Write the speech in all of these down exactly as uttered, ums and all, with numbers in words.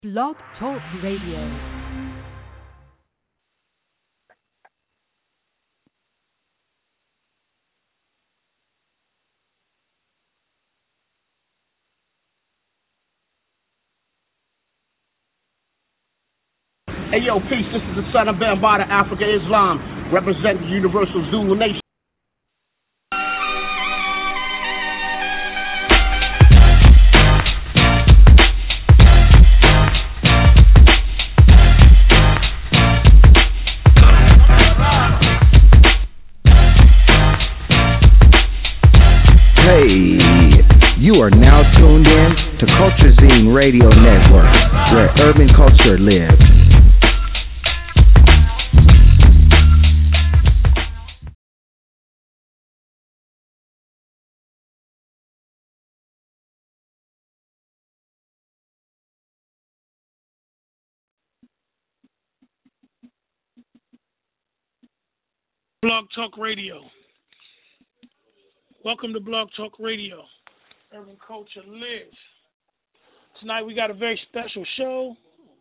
Blog Talk Radio. Hey yo, peace, this is the son of Bambada, Africa Islam, representing the Universal Zulu Nation. Hey, you are now tuned in to Culture Zine Radio Network, where urban culture lives. Blog Talk Radio. Welcome to Blog Talk Radio. Urban Culture Lives. Tonight we got a very special show.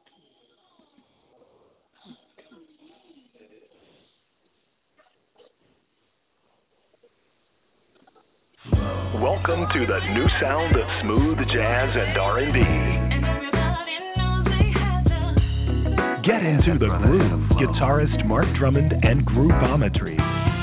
Welcome to the new sound of smooth jazz and R and B. Get into the groove. Guitarist Mark Drummond and Groovometry.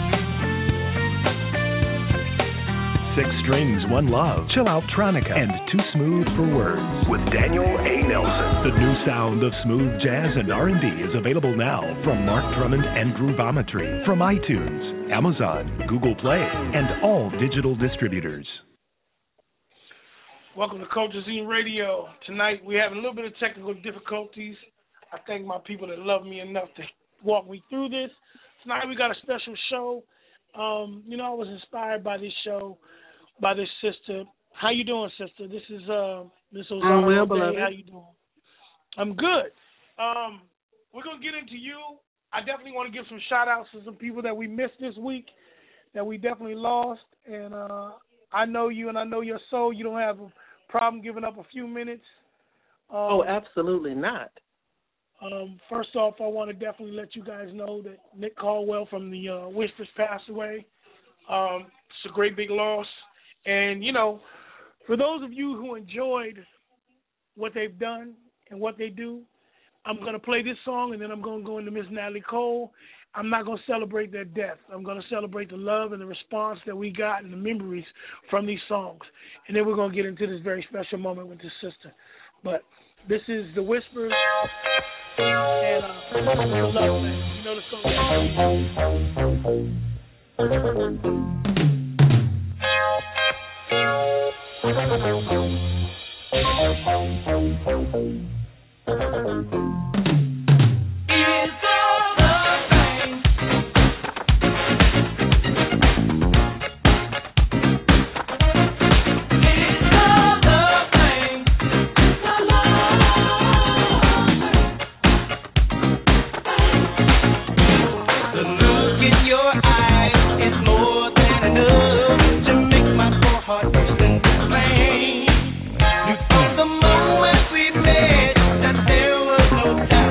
Six Strings, One Love, Chill Out Tronica, and Too Smooth for Words with Daniel A. Nelson. The new sound of smooth jazz and R and B is available now from Mark Drummond and Groovometry from iTunes, Amazon, Google Play, and all digital distributors. Welcome to Culture Zine Radio. Tonight we're having a little bit of technical difficulties. I thank my people that love me enough to walk me through this. Tonight we got a special show. Um, you know, I was inspired by this show, by this sister. How you doing, sister? This is uh, Miss Ozana. I'm well, O'Day. beloved. How you doing? I'm good. Um, we're gonna get into you. I definitely want to give some shout outs to some people that we missed this week, that we definitely lost. And uh, I know you, and I know your soul. You don't have a problem giving up a few minutes. Um, Oh, absolutely not. Um, first off, I want to definitely let you guys know that Nick Caldwell from the uh, Whispers passed away. Um, it's a great big loss. And, you know, for those of you who enjoyed what they've done and what they do, I'm going to play this song, and then I'm going to go into Miss Natalie Cole. I'm not going to celebrate their death. I'm going to celebrate the love and the response that we got and the memories from these songs. And then we're going to get into this very special moment with this sister. But this is The Whispers. And uh, love, man. You know the song. The moment we met, that there was no time.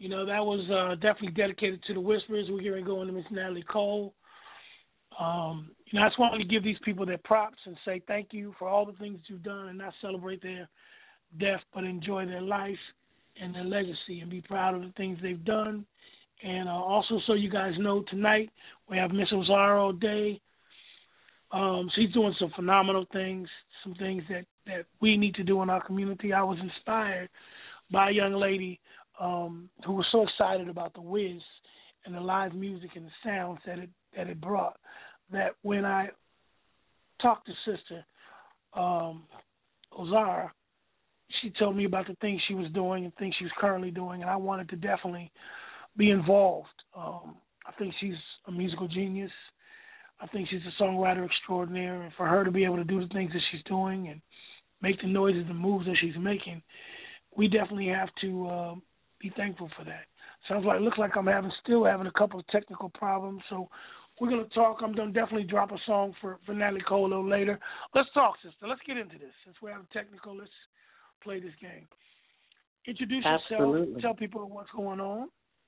You know, that was uh, definitely dedicated to the Whisperers. We're going to go into Miss Natalie Cole. Um, you know, I just wanted to give these people their props and say thank you for all the things you've done and not celebrate their death, but enjoy their life and their legacy and be proud of the things they've done. And uh, also, so you guys know, tonight we have Miss Ozara O'Day. Um, she's doing some phenomenal things, some things that, that we need to do in our community. I was inspired by a young lady um, who was so excited about the Wiz and the live music and the sounds that it that it brought, that when I talked to Sister um, Ozara, she told me about the things she was doing and things she was currently doing, and I wanted to definitely be involved. Um, I think she's a musical genius. I think she's a songwriter extraordinaire, and for her to be able to do the things that she's doing and make the noises and moves that she's making, we definitely have to uh, be thankful for that. Sounds like, looks like I'm having still having a couple of technical problems, so we're going to talk. I'm going to definitely drop a song for, for Natalie Cole a little later. Let's talk, sister. Let's get into this. Since we're having technical, let's play this game. Introduce Absolutely. yourself. Tell people what's going on.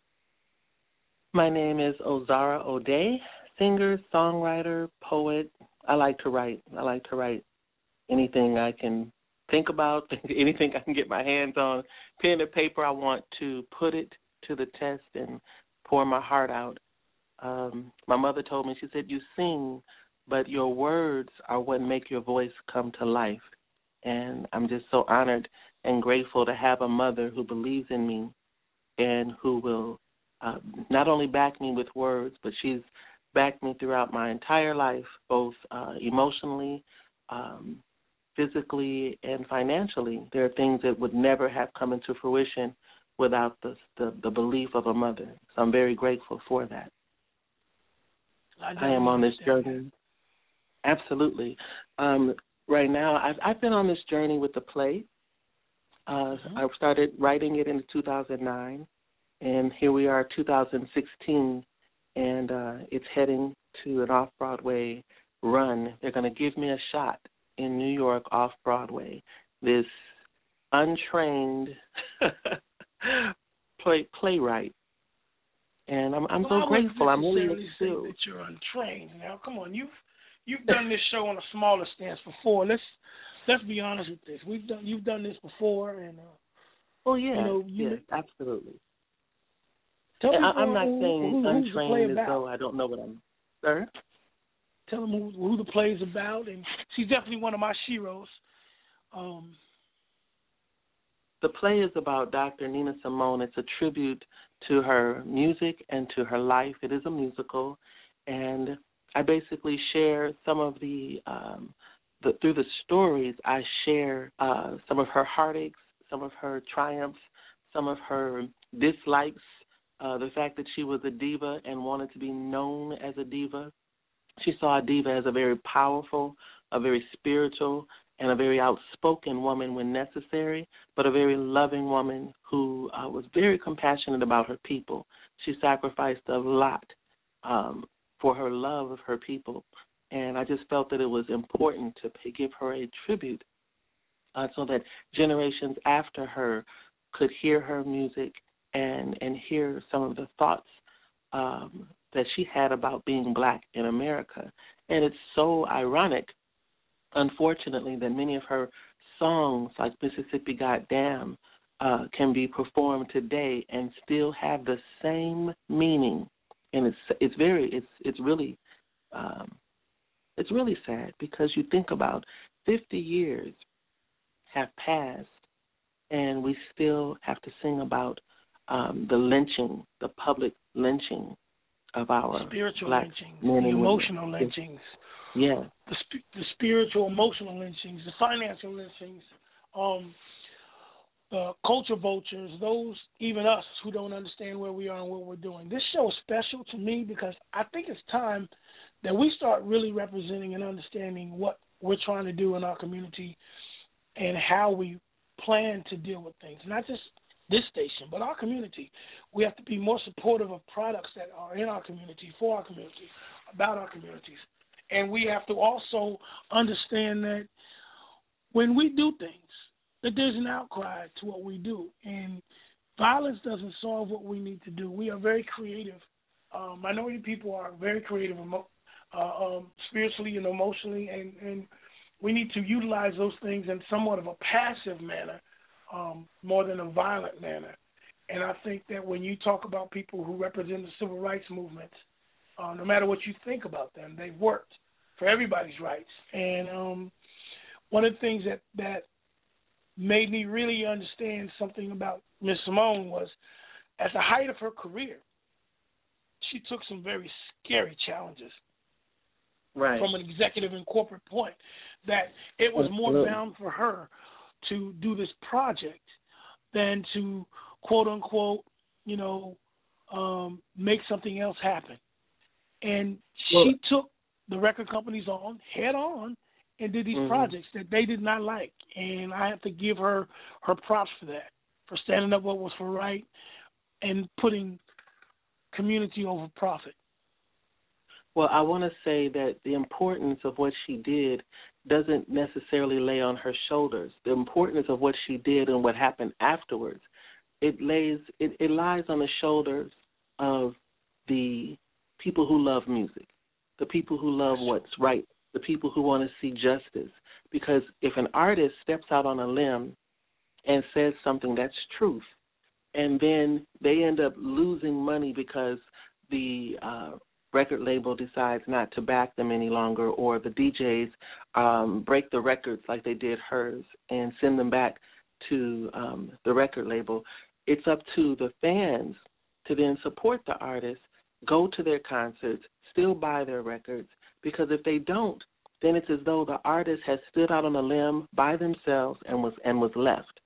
My name is Ozara O'Day, singer, songwriter, poet. I like to write. I like to write anything I can think about, anything I can get my hands on. Pen and paper, I want to put it to the test and pour my heart out. Um, my mother told me, she said, you sing, but your words are what make your voice come to life. And I'm just so honored and grateful to have a mother who believes in me and who will uh, not only back me with words, but she's backed me throughout my entire life, both uh, emotionally, um, physically, and financially. There are things that would never have come into fruition without the, the, the belief of a mother. So I'm very grateful for that. I, I am on this journey. Absolutely. Um, right now, I've, I've been on this journey with the play. Uh, mm-hmm. I started writing it in two thousand nine, and here we are, two thousand sixteen, and uh, it's heading to an off-Broadway run. They're going to give me a shot in New York off-Broadway. This untrained play, playwright. And I'm I'm well, so grateful. I'm really say that you're untrained. Now, come on, you've you've done this show on a smaller stance before. Let's let's be honest with this. We've done you've done this before, and uh, oh yeah, you know, you yes, absolutely. Tell me I, I'm not who, saying who, untrained as though I don't know what I'm. Sir, tell them who, who the play is about, and she's definitely one of my sheroes. Um, the play is about Doctor Nina Simone. It's a tribute to her music and to her life. It is a musical, and I basically share some of the, um, the through the stories, I share uh, some of her heartaches, some of her triumphs, some of her dislikes, uh, the fact that she was a diva and wanted to be known as a diva. She saw a diva as a very powerful, a very spiritual, and a very outspoken woman when necessary, but a very loving woman who uh, was very compassionate about her people. She sacrificed a lot um, for her love of her people, and I just felt that it was important to pay, give her a tribute uh, so that generations after her could hear her music and, and hear some of the thoughts um, that she had about being black in America. And it's so ironic, unfortunately, that many of her songs, like Mississippi Goddamn, uh, can be performed today and still have the same meaning. And it's it's very it's it's really um, it's really sad, because you think about fifty years have passed and we still have to sing about um, the lynching, the public lynching of our spiritual black lynchings, men the and emotional women. lynchings. Yeah. The, sp- the spiritual, emotional lynchings, the financial lynchings, um, the culture vultures, those, even us who don't understand where we are and what we're doing. This show is special to me because I think it's time that we start really representing and understanding what we're trying to do in our community and how we plan to deal with things. Not just this station, but our community. We have to be more supportive of products that are in our community, for our community, about our communities. And we have to also understand that when we do things, that there's an outcry to what we do. And violence doesn't solve what we need to do. We are very creative. Um, minority people are very creative, emo- uh, um, spiritually and emotionally, and, and we need to utilize those things in somewhat of a passive manner um, more than a violent manner. And I think that when you talk about people who represent the civil rights movement, uh, no matter what you think about them, they've worked for everybody's rights. And um, one of the things that, that made me really understand something about Miss Simone was at the height of her career, she took some very scary challenges right. from an executive and corporate point, that it was more bound for her to do this project than to, quote unquote, you know, um, make something else happen. And she well, took the record companies on head on and did these mm-hmm. projects that they did not like. And I have to give her her props for that, for standing up what was for right and putting community over profit. Well, I want to say that the importance of what she did doesn't necessarily lay on her shoulders. The importance of what she did and what happened afterwards, it lays it, it lies on the shoulders of the people who love music, the people who love what's right, the people who want to see justice. Because if an artist steps out on a limb and says something that's truth, and then they end up losing money because the uh, record label decides not to back them any longer, or the D Js um, break the records like they did hers and send them back to um, the record label, it's up to the fans to then support the artist, go to their concerts, still buy their records, because if they don't, then it's as though the artist has stood out on a limb by themselves and was and was left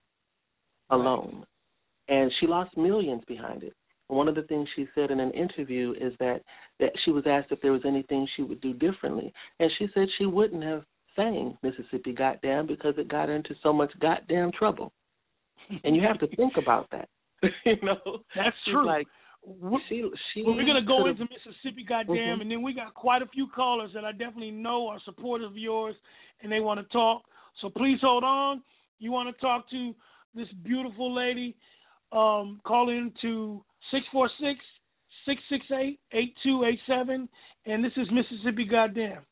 alone. And she lost millions behind it. One of the things she said in an interview is that, that she was asked if there was anything she would do differently. And she said she wouldn't have sang Mississippi Goddamn because it got her into so much goddamn trouble. And you have to think about that. you know, That's She's true. Like, she, she well, we're going to go could've... into Mississippi Goddamn, mm-hmm. and then we got quite a few callers that I definitely know are supporters of yours, and they want to talk. So please hold on. You want to talk to this beautiful lady, um, call in to six four six, six six eight, eight two eight seven, and this is Mississippi Goddamn.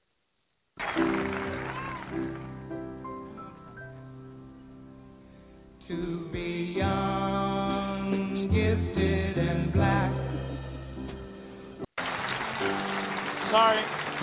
To be young, gifted, and black. Sorry.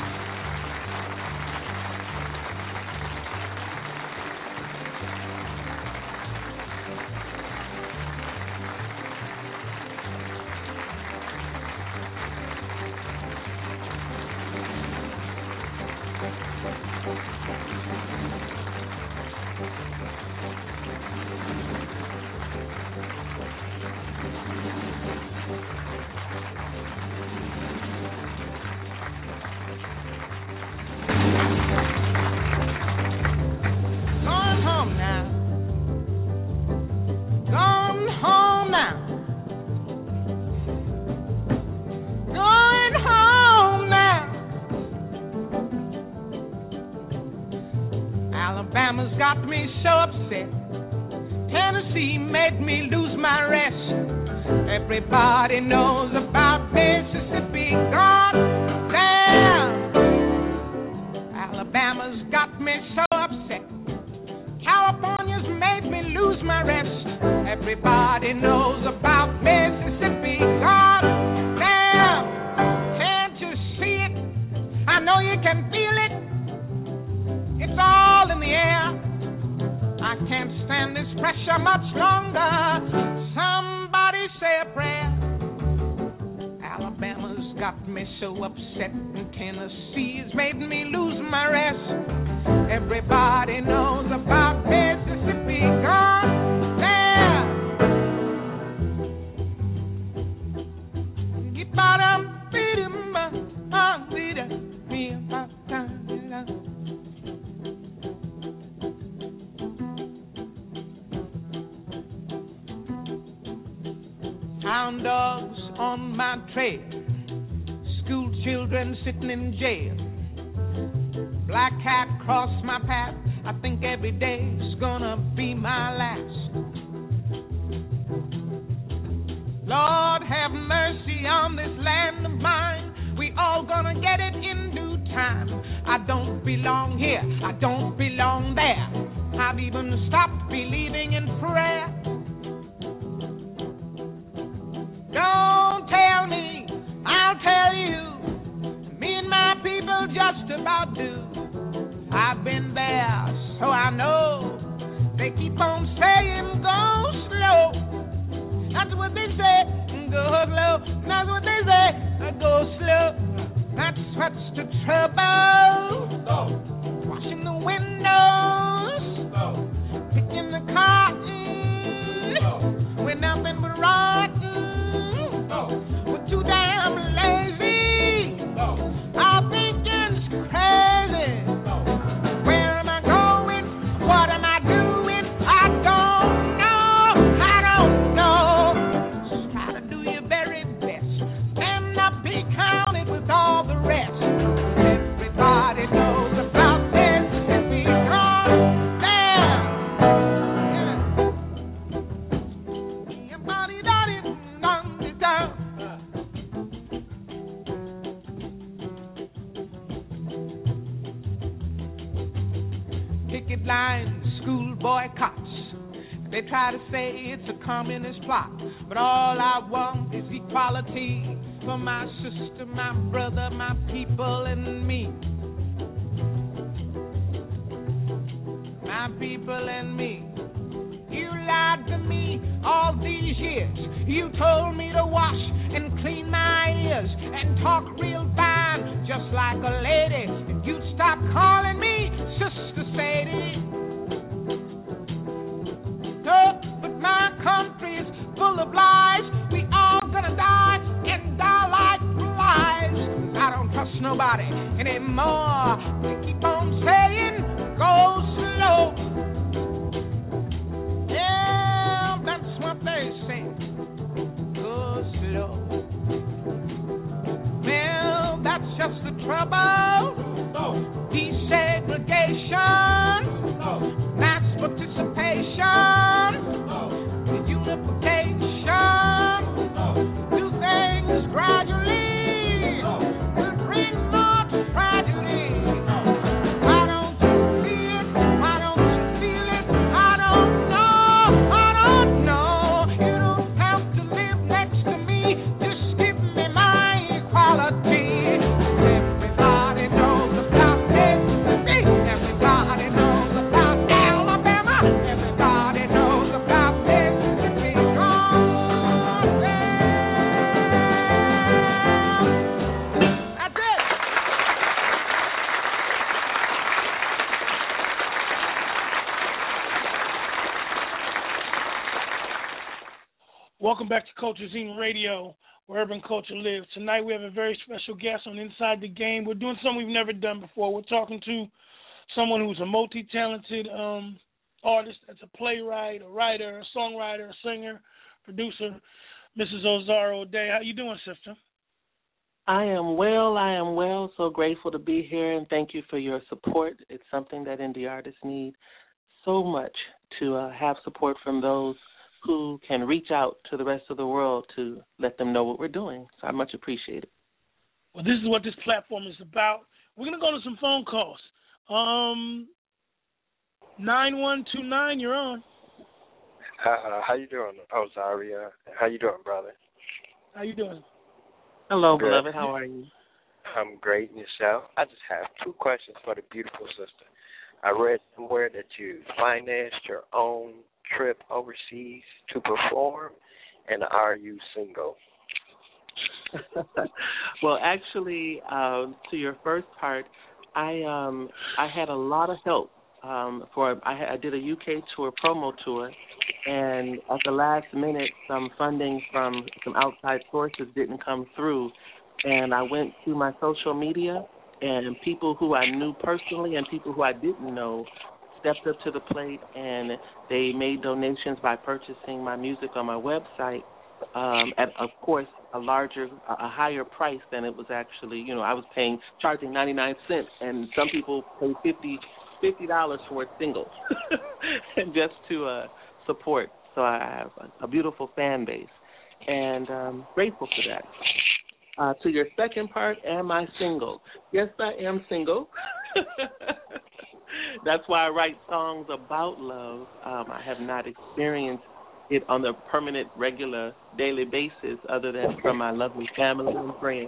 Alabama's got me so upset. Tennessee made me lose my rest. Everybody knows about Mississippi. God damn. Alabama's got me so upset. California's made me lose my rest. Everybody knows about Mississippi. God damn. Can't you see it? I know you can feel it. It's all in the air. I can't stand this pressure much longer. Somebody say a prayer. Alabama's got me so upset, and Tennessee's made me lose my rest. Everybody knows about Mississippi. God damn. Get bottom, beat him, uh, beat him, beat him, uh, Hound dogs on my trail, school children sitting in jail, black cat cross my path. I think every day's gonna be my last. Lord, have mercy on this land of mine. We all gonna get it in due time. I don't belong here, I don't belong there. I've even stopped believing in prayer. Don't tell me, I'll tell you. Me and my people just about do. I've been there, so I know. They keep on saying go slow. That's what they say, go slow. That's what they say, go slow. That's what's the trouble. Washing the windows, picking the cotton, when nothing but rotten. We're too damn lazy. Our thinking's crazy. Where am I going? What am I doing? I don't know. I don't know. Just try to do your very best. Stand up, be counted with all the rest. Everybody knows about this. If we gone there. Yeah. Everybody done it, done it down. Picket lines, school boycotts. They try to say it's a communist plot, but all I want is equality for my sister, my brother, my people, and me. My people and me. You lied to me all these years. You told me to wash and clean my ears and talk real fine, just like a lady. And you'd stop calling me Sister Sadie. Oh, but my country is full of lies. We all gonna die and die like flies. I don't trust nobody anymore. They keep on saying, go slow. Yeah, that's what they say. Go slow. Well, that's just the trouble. Desegregation, mass participation, unification, do things gradually, will bring more tragedy. Why don't you see it? Why don't you feel it? I don't know, I don't know. You don't have to live next to me, just give me my equality. Everybody knows about Mississippi. Everybody knows about Alabama. Everybody knows about Mississippi. Gone there. That's it. Welcome back to Culture Zine Radio, where urban culture lives. Tonight we have a very special guest on Inside the Game. We're doing something we've never done before. We're talking to someone who's a multi-talented um, artist. That's a playwright, a writer, a songwriter, a singer, producer, Missus Ozara O'Day. How you doing, sister? I am well, I am well. So grateful to be here, and thank you for your support. It's something that indie artists need so much, to uh, have support from those who can reach out to the rest of the world to let them know what we're doing. So I much appreciate it. Well, this is what this platform is about. We're going to go to some phone calls. Um, nine one two nine, you're on. Uh, how you doing, Ozaria? How you doing, brother? How you doing? Hello, Good. beloved. How are you? I'm great. And yourself? I just have two questions for the beautiful sister. I read somewhere that you financed your own trip overseas to perform, and are you single? Well, actually, um, to your first part, I um, I had a lot of help um, for. I, had, I did a U K tour, promo tour, and at the last minute, some funding from some outside sources didn't come through, and I went to my social media, and people who I knew personally and people who I didn't know stepped up to the plate, and they made donations by purchasing my music on my website um, at, of course, a larger, a higher price than it was actually. You know, I was paying, charging ninety-nine cents, and some people pay fifty dollars for a single just to uh, support. So I have a, a beautiful fan base. and um, grateful for that. Uh, to your second part, am I single? Yes, I am single. That's why I write songs about love. Um, I have not experienced it on a permanent, regular, daily basis other than from my lovely family and friends.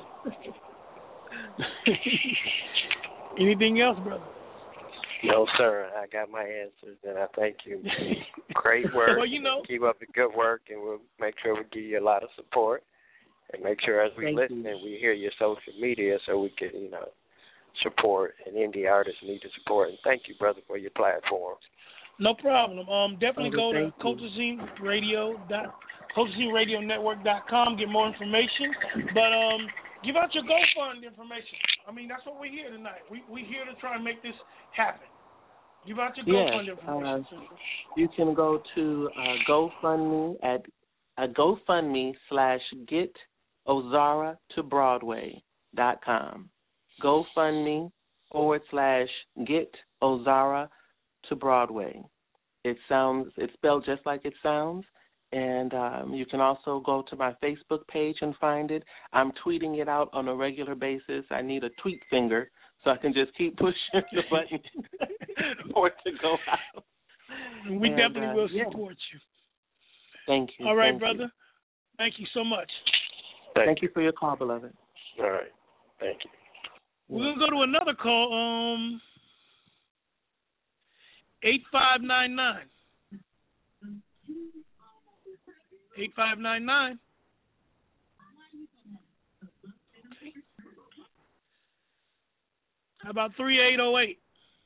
Anything else, brother? No, sir. I got my answers, and I thank you. Great work. Well, you know. Keep up the good work, and we'll make sure we give you a lot of support, and make sure as we Thank listen you. and we hear your social media so we can, you know, support, and indie artists need the support. And thank you, brother, for your platform. No problem. Um, definitely Oh, go to thank you. Culture Radio dot Culture Scene Radio Network dot com, get more information. But um, give out your GoFund information. I mean, that's what we're here tonight. We we here to try and make this happen. Give out your Yes, GoFund information. uh, you can go to uh, GoFundMe at uh, GoFundMe slash Get Ozara to Broadway dot com. GoFundMe forward slash Get Ozara to Broadway. It sounds, it's spelled just like it sounds, and um, you can also go to my Facebook page and find it. I'm tweeting it out on a regular basis. I need a tweet finger so I can just keep pushing the button for it to go out. We and, definitely uh, will yeah. support you. Thank you. All right, Thank brother. You. Thank you so much. Thank, Thank you for your call, beloved. All right. Thank you. We're going to go to another call. Um, eight five nine nine. eight five nine nine. How about three eight oh eight?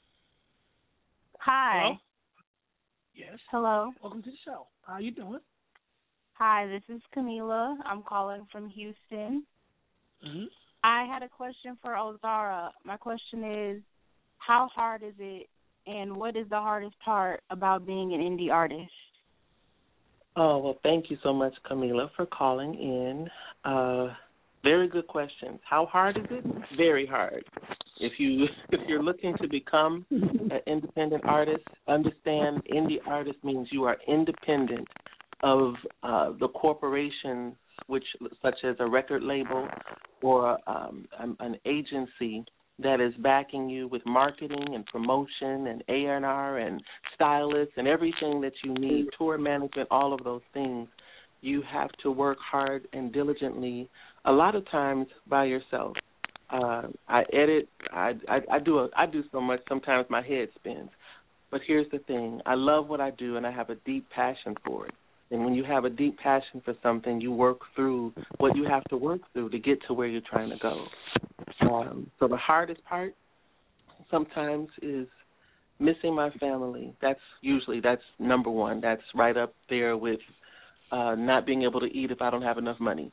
Hi. Hello? Yes. Hello. Welcome to the show. How you doing? Hi, this is Camila. I'm calling from Houston. Mm-hmm. I had a question for Ozara. My question is, how hard is it, and what is the hardest part about being an indie artist? Oh, well, thank you so much, Camila, for calling in. Uh, very good questions. How hard is it? Very hard. If you if you're looking to become an independent artist, understand indie artist means you are independent of uh, the corporation, which such as a record label or um, an agency that is backing you with marketing and promotion and A and R and stylists and everything that you need, tour management, all of those things. You have to work hard and diligently, a lot of times by yourself. Uh, I edit. I, I, I do. A, I do so much. Sometimes my head spins. But here's the thing: I love what I do, and I have a deep passion for it. And when you have a deep passion for something, you work through what you have to work through to get to where you're trying to go. Um, so the hardest part sometimes is missing my family. That's usually that's number one. That's right up there with uh, not being able to eat if I don't have enough money.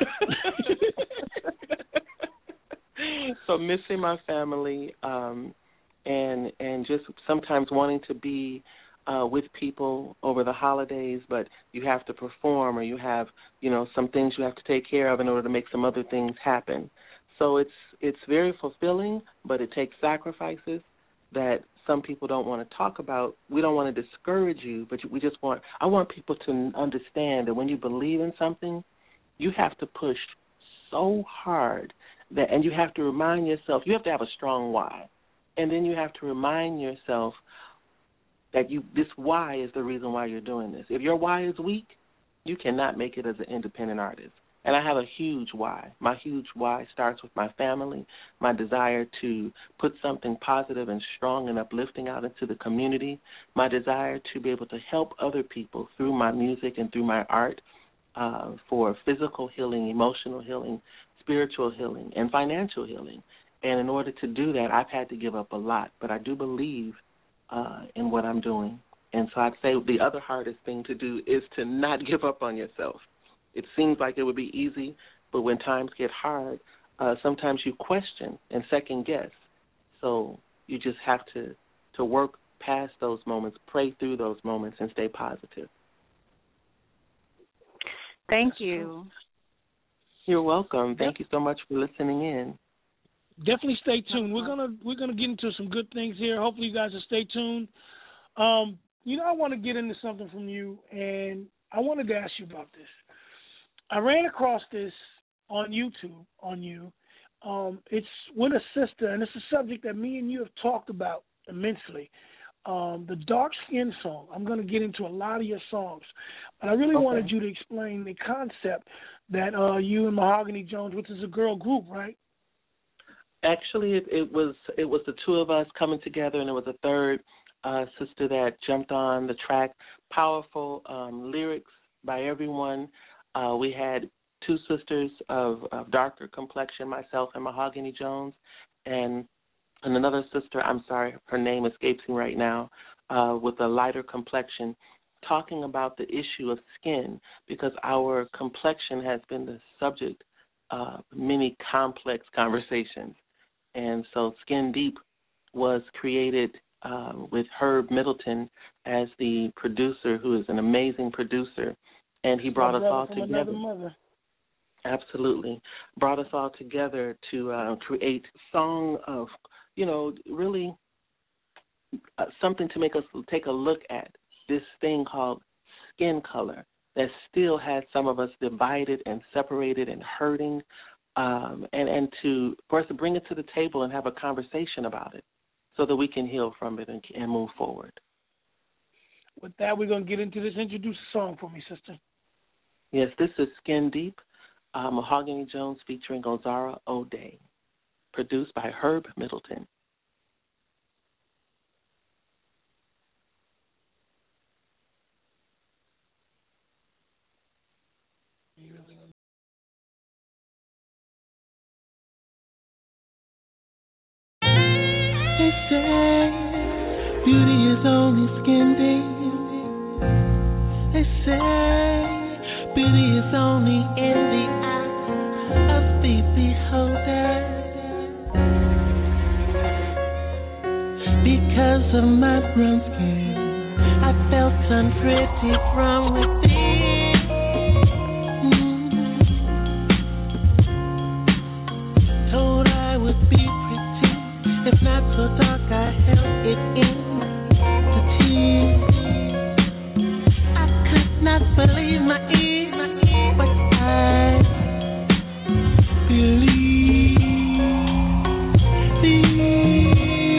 So missing my family, um, and and just sometimes wanting to be uh, with people over the holidays, but you have to perform, or you have you know some things you have to take care of in order to make some other things happen. So it's it's very fulfilling, but it takes sacrifices that some people don't want to talk about. We don't want to discourage you, but we just want I want people to understand that when you believe in something, you have to push so hard. That, and you have to remind yourself, you have to have a strong why. And then you have to remind yourself that you this why is the reason why you're doing this. If your why is weak, you cannot make it as an independent artist. And I have a huge why. My huge why starts with my family, my desire to put something positive and strong and uplifting out into the community, my desire to be able to help other people through my music and through my art uh, for physical healing, emotional healing, spiritual healing, and financial healing. And in order to do that, I've had to give up a lot. But I do believe uh, in what I'm doing. And so I'd say the other hardest thing to do is to not give up on yourself. It seems like it would be easy, but when times get hard, uh, sometimes you question and second guess. So you just have to, to work past those moments, pray through those moments, and stay positive. Thank you. You're welcome. Thank you so much for listening in. Definitely stay tuned. We're gonna we're gonna get into some good things here. Hopefully you guys will stay tuned. Um, you know, I want to get into something from you, and I wanted to ask you about this. I ran across this on YouTube on you. Um, it's with a sister, and it's a subject that me and you have talked about immensely. Um, the Dark Skin song. I'm going to get into a lot of your songs, but I really okay. wanted you to explain the concept that uh, you and Mahogany Jones, which is a girl group, right? Actually, it, it was it was the two of us coming together, and there was a third uh, sister that jumped on the track. Powerful um, lyrics by everyone. Uh, we had two sisters of, of darker complexion, myself and Mahogany Jones, and and another sister, I'm sorry, her name escapes me right now, uh, with a lighter complexion, talking about the issue of skin, because our complexion has been the subject of many complex conversations. And so Skin Deep was created uh, with Herb Middleton as the producer, who is an amazing producer, and he brought us all together. Absolutely. Brought us all together to uh, create song of, you know, really uh, something to make us take a look at this thing called skin color that still has some of us divided and separated and hurting, um, and, and to, for us to bring it to the table and have a conversation about it so that we can heal from it and, and move forward. With that, we're going to get into this. Introduce a song for me, sister. Yes, this is Skin Deep, uh, Mahogany Jones featuring Ozara O'Day, produced by Herb Middleton. They say beauty is only skin deep. They say beauty is only in the eye of the beholder. Because of my brown skin, I felt unpretty from within. Mm. Told I would be pretty, if not so dark, I held it in the tears. I could not believe my ears, but I believe these.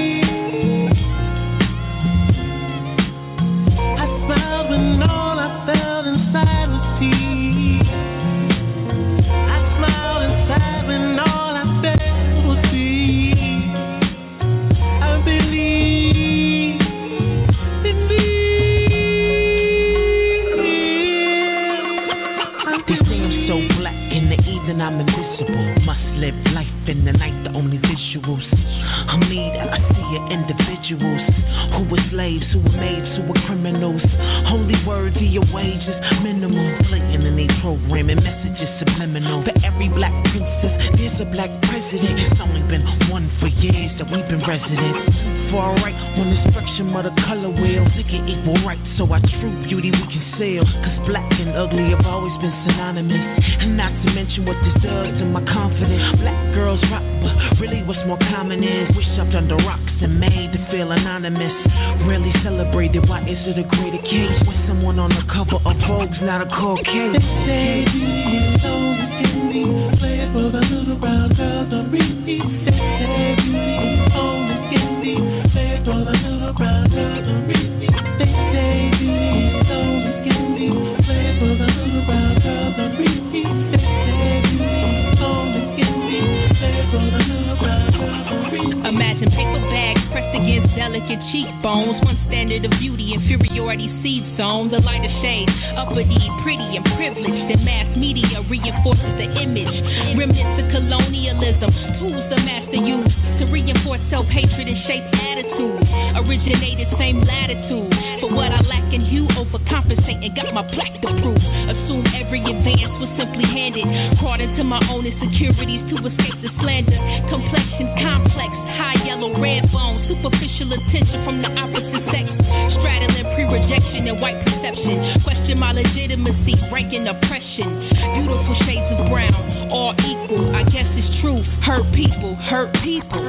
I'm invisible, must live life in the night, the only visuals I'm me that I see are individuals who were slaves, who were maids, who were criminals. Only worthy of wages, minimal. Blatant in their programming, messages subliminal. For every black princess, there's a black president. It's only been one for years that we've been residents. Far right on the spectrum of the color wheel, thinking equal rights, so our true beauty we can sell. Cause black and ugly have always been synonymous. And not to mention what this does to my confidence. Black girls rock, but really what's more common is wish up under rocks and made to feel anonymous. Rarely celebrated, why is it a greater case when someone on the cover of Vogue's not a cold case? They say beauty is only in me, play it for the little brown girls on repeat. They say beauty is only in me, play it for the little brown girls on repeat. They say beauty is only in me, play it for the little brown girls on repeat. They say beauty is only in me, play it for the little brown girls on repeat. Imagine paper bags pressed against delicate cheekbones. One standard of beauty, inferiority seed zone. The lighter shade, uppity, pretty, and privileged. And mass media reinforces the image. Remnants of colonialism, tools the master used to reinforce self-hatred and shape attitudes. Originated same latitude. For what I lack in hue, overcompensate and got my plaque to prove. Assume every advance was simply handed. Crawled into my own insecurities to escape the slander. Complexion complex, high yellow, red bone. Superficial attention from the opposite sex. Straddling pre-rejection and white perception. Question my legitimacy, ranking oppression. Beautiful shades of brown, all equal. I guess it's true. Hurt people, hurt people.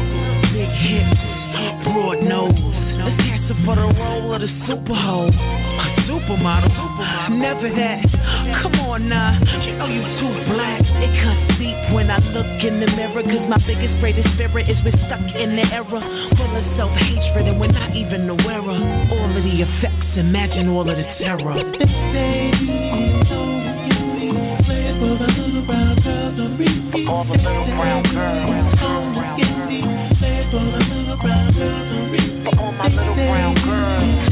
Big hips, broad nose. Let's cast her for the role of the super hoe. A supermodel, never that. Come on now, you know you too black. It cuts deep when I look in the mirror, cause my biggest, greatest spirit is we're stuck in the era full of self-hatred and we're not even aware of all of the effects. Imagine all of the terror. All the little brown girls. For all my little brown girls.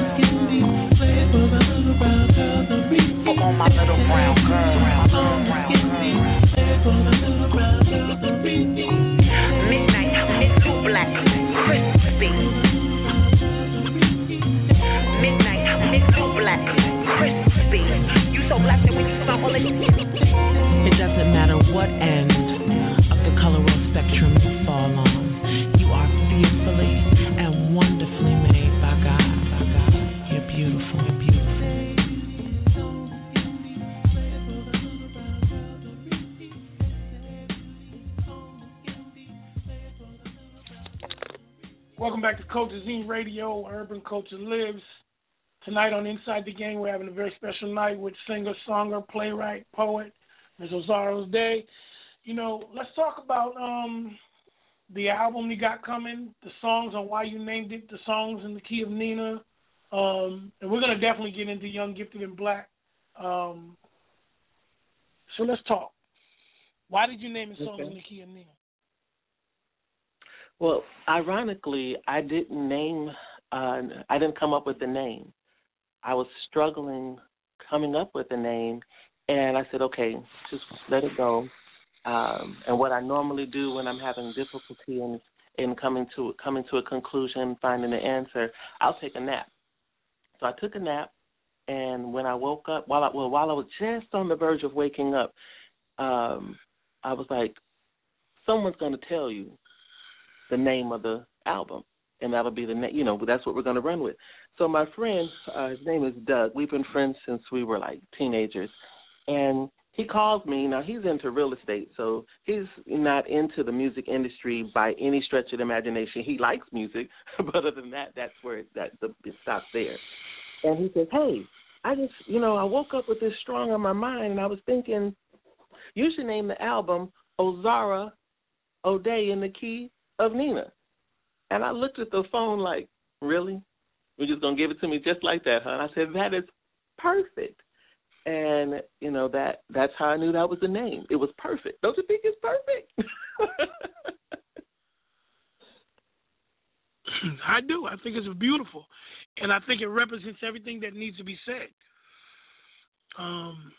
For all my little brown girls. Midnight, Miss Too Black, crispy. Midnight, Miss Too Black, crispy. You so black that when you smell all of it doesn't matter what end of the color or spectrum you fall on. You are fearfully and wonderfully made by God. By God. You're beautiful. You're beautiful. Welcome back to Culture Zine Radio, where urban culture lives. Tonight on Inside the Gang, we're having a very special night with singer, songer, playwright, poet, Miz Ozara O'Day. You know, let's talk about um, the album you got coming, the songs and why you named it, the songs in the key of Nina. Um, and we're going to definitely get into Young, Gifted, and Black. Um, so let's talk. Why did you name the songs okay. in the key of Nina? Well, ironically, I didn't name, uh, I didn't come up with the name. I was struggling coming up with a name, and I said, okay, just let it go. Um, and what I normally do when I'm having difficulty in, in coming to coming to a conclusion, finding the answer, I'll take a nap. So I took a nap, and when I woke up, while I, well, while I was just on the verge of waking up, um, I was like, someone's going to tell you the name of the album, and that'll be the name, you know, that's what we're going to run with. So my friend, uh, his name is Doug. We've been friends since we were like teenagers, and he calls me. Now, he's into real estate, so he's not into the music industry by any stretch of the imagination. He likes music, but other than that, that's where it, that, the, it stops there. And he says, hey, I just, you know, I woke up with this strong on my mind, and I was thinking you should name the album Ozara O'Day in the Key of Nina. And I looked at the phone like, really? You're just going to give it to me just like that, huh? And I said, that is perfect. And, you know, that that's how I knew that was the name. It was perfect. Don't you think it's perfect? I do. I think it's beautiful. And I think it represents everything that needs to be said. Um,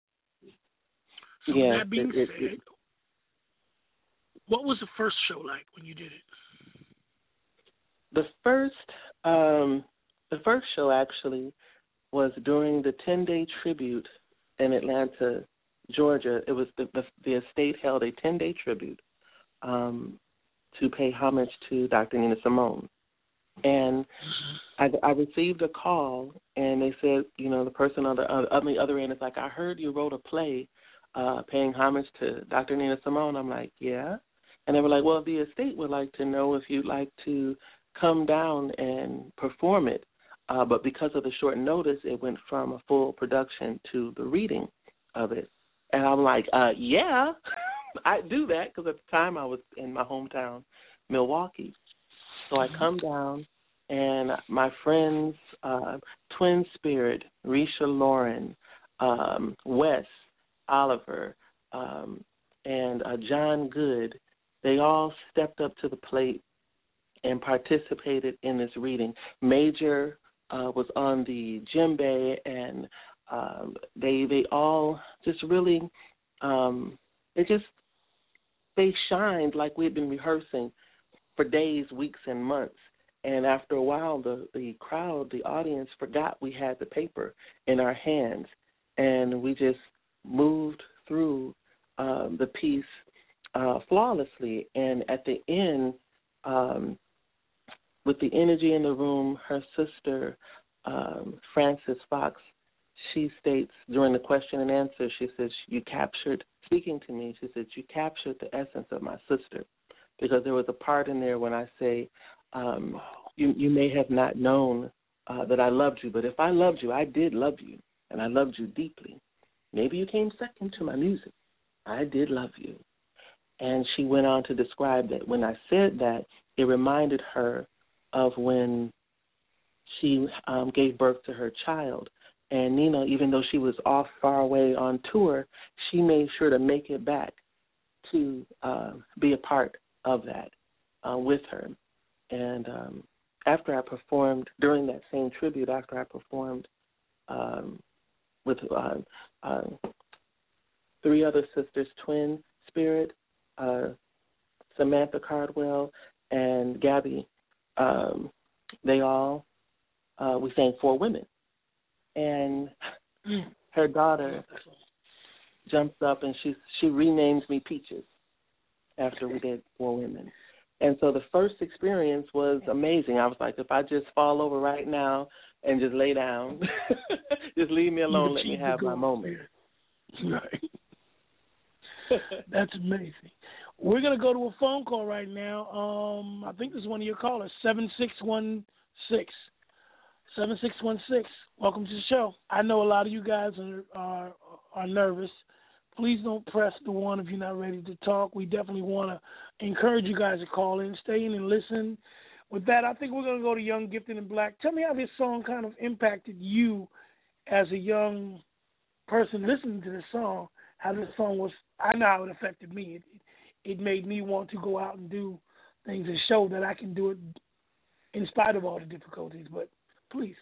so yeah, that being it, it, said, it, what was the first show like when you did it? The first, um, the first show actually was during the ten-day tribute in Atlanta, Georgia. It was the, the, the estate held a ten-day tribute um, to pay homage to Doctor Nina Simone. And I, I received a call, and they said, you know, the person on the, on the other end is like, I heard you wrote a play uh, paying homage to Doctor Nina Simone. I'm like, yeah. And they were like, well, the estate would like to know if you'd like to come down and perform it. Uh, but because of the short notice, it went from a full production to the reading of it. And I'm like, uh, yeah, I'd do that, because at the time I was in my hometown, Milwaukee. So I come down, and my friends, uh, Twin Spirit, Risha Lauren, um, Wes, Oliver, um, and uh, John Good, they all stepped up to the plate and participated in this reading. Major uh, was on the djembe, and um, they they all just really, um, they just, they shined like we had been rehearsing for days, weeks, and months. And after a while, the, the crowd, the audience forgot we had the paper in our hands, and we just moved through um, the piece uh, flawlessly. And at the end, um, with the energy in the room, her sister, um, Frances Fox, she states during the question and answer, she says, you captured, speaking to me, she said, you captured the essence of my sister. Because there was a part in there when I say, um, you, you may have not known uh, that I loved you, but if I loved you, I did love you, and I loved you deeply. maybe you came second to my music. I did love you. And she went on to describe that when I said that, it reminded her of when she um, gave birth to her child. And Nina, even though she was off far away on tour, she made sure to make it back to uh, be a part of that uh, with her. And um, after I performed, during that same tribute, after I performed um, with uh, uh, three other sisters, Twin Spirit, uh, Samantha Cardwell, and Gabby, um, they all, uh, we sang Four Women. And her daughter jumps up and she she renames me Peaches after we did Four Women. And so the first experience was amazing. I was like, if I just fall over right now and just lay down, just leave me alone, let me have my moment. Right. That's amazing. We're going to go to a phone call right now. Um, I think this is one of your callers, seven six one six. seven six one six. Welcome to the show. I know a lot of you guys are, are are nervous. Please don't press the one if you're not ready to talk. We definitely want to encourage you guys to call in, stay in and listen. With that, I think we're going to go to Young, Gifted, and Black. Tell me how this song kind of impacted you as a young person listening to this song, how this song was, I know how it affected me. It, it made me want to go out and do things and show that I can do it in spite of all the difficulties. But please.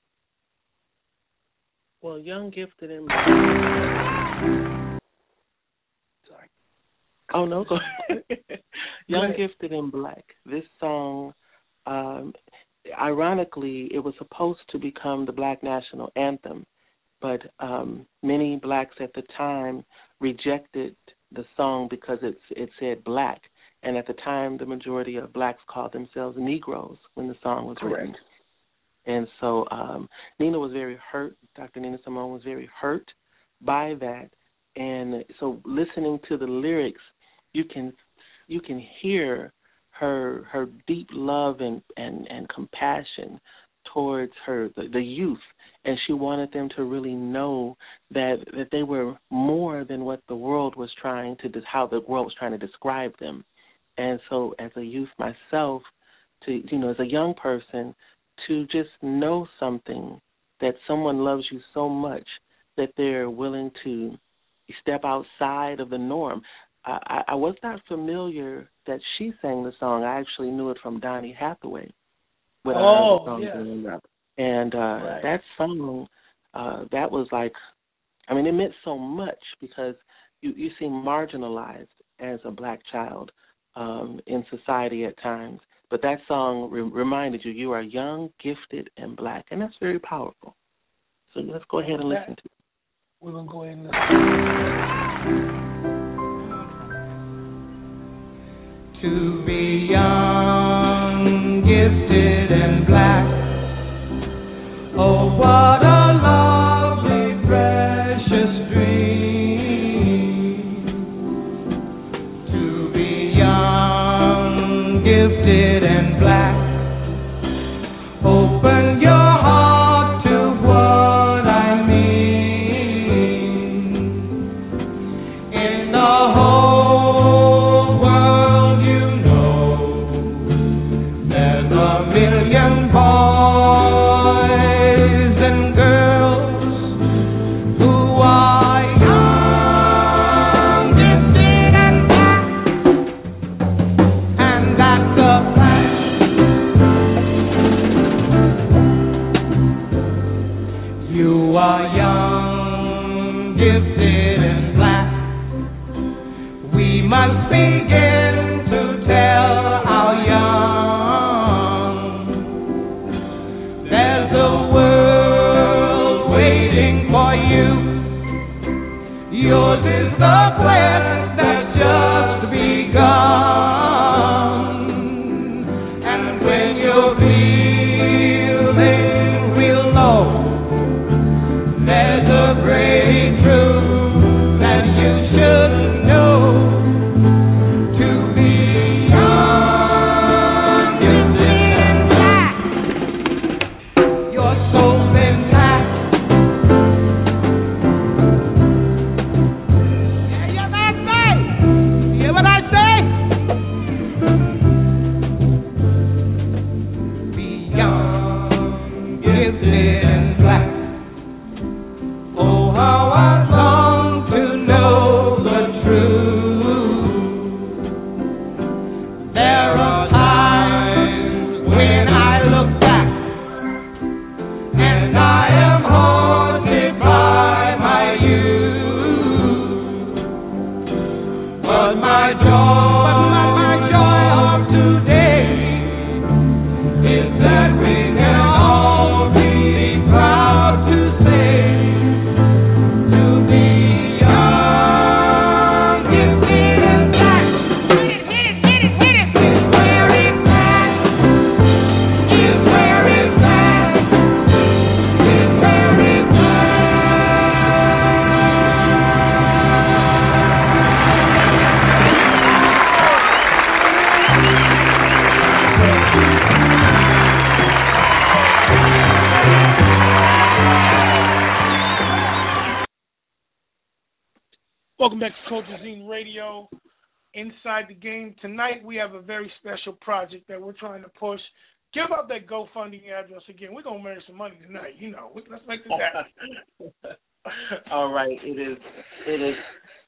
Well, Young, Gifted, and Black. Sorry. Oh, no, go ahead. Young, Gifted, and Black. This song, um, ironically, it was supposed to become the Black National Anthem, but um, many blacks at the time rejected the song because it's, it said black. And at the time, the majority of blacks called themselves Negroes when the song was Correct. written. And so um, Nina was very hurt. Doctor Nina Simone was very hurt by that. And so listening to the lyrics, you can you can hear her her deep love and, and, and compassion towards her the, the youth. And she wanted them to really know that that they were more than what the world was trying to how the world was trying to describe them. And so as a youth myself, to you know, as a young person, to just know something, that someone loves you so much that they're willing to step outside of the norm. I, I was not familiar that she sang the song. I actually knew it from Donny Hathaway. When oh, I was yeah. growing up. And uh, right. that song, uh, that was like, I mean, it meant so much because you, you seem marginalized as a black child um, in society at times. But that song re- reminded you, you are young, gifted, and black. And that's very powerful. So let's go ahead and listen to it. We're going to go ahead and listen. To be young, gifted, and black. Oh, what a lovely, precious dream. To be young, gifted, and black. Open your heart to what I mean. In the whole world, you know, there's a million boys and girls who are young, gifted, and black. And that's a fact. You are young, gifted, and black. We must begin to tell how young. There's a world waiting for you. Yours is the quest that's just begun. And when you're feeling real low, there's a great truth that you should know. To be young, gifted, and black, your soul's intact. Welcome back to Culture Zine Radio, Inside the Game. Tonight we have a very special project that we're trying to push. Give out that GoFundMe address again. We're going to make some money tonight. You know, let's make this happen. All right. It is it is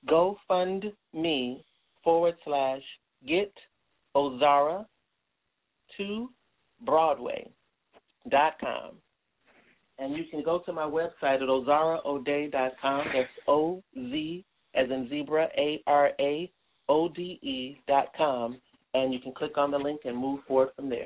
GoFundMe forward slash get Ozara to Broadway dot com. And you can go to my website at ozara o'day dot com. That's O Z as in zebra, A R A O D E dot com, and you can click on the link and move forward from there.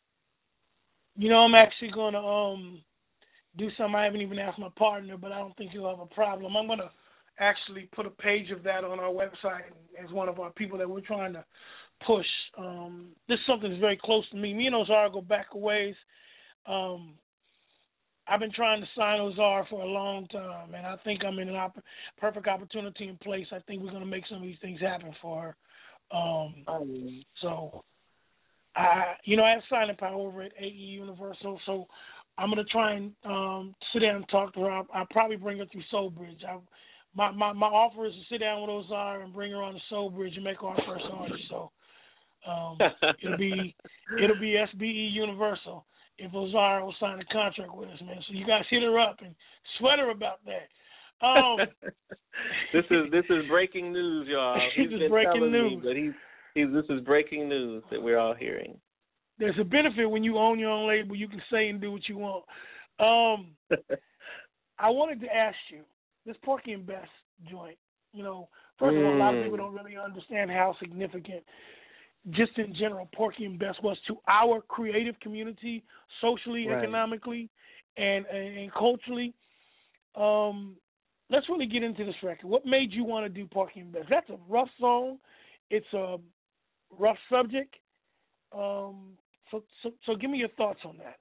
You know, I'm actually going to um do something I haven't even asked my partner, but I don't think he'll have a problem. I'm going to actually put a page of that on our website as one of our people that we're trying to push. Um, this is something that's very close to me. Me and Ozara go back a ways. Um, I've been trying to sign Ozara for a long time, and I think I'm in an op- perfect opportunity in place. I think we're going to make some of these things happen for her. Um, um, so, I, you know, I have signing power over at A E Universal, so I'm going to try and um, sit down and talk to her. I'll, I'll probably bring her through Soul Bridge. I, my, my my offer is to sit down with Ozara and bring her on the Soul Bridge and make her our first artist. So um, it'll be it'll be S B E Universal if Ozara will sign a contract with us, man. So you guys hit her up and sweat her about that. Um, this is this is breaking news, y'all. He's this is been breaking telling news. Me, but he's, he's this is breaking news that we're all hearing. There's a benefit when you own your own label. You can say and do what you want. Um, I wanted to ask you, this Porky and Bess joint, you know, first of all, a lot of people don't really understand how significant, just in general, Porky and Bess was to our creative community, socially, right. economically, and, and, and culturally. Um, let's really get into this record. What made you want to do Porky and Bess? That's a rough song. It's a rough subject. Um, so, so, so give me your thoughts on that.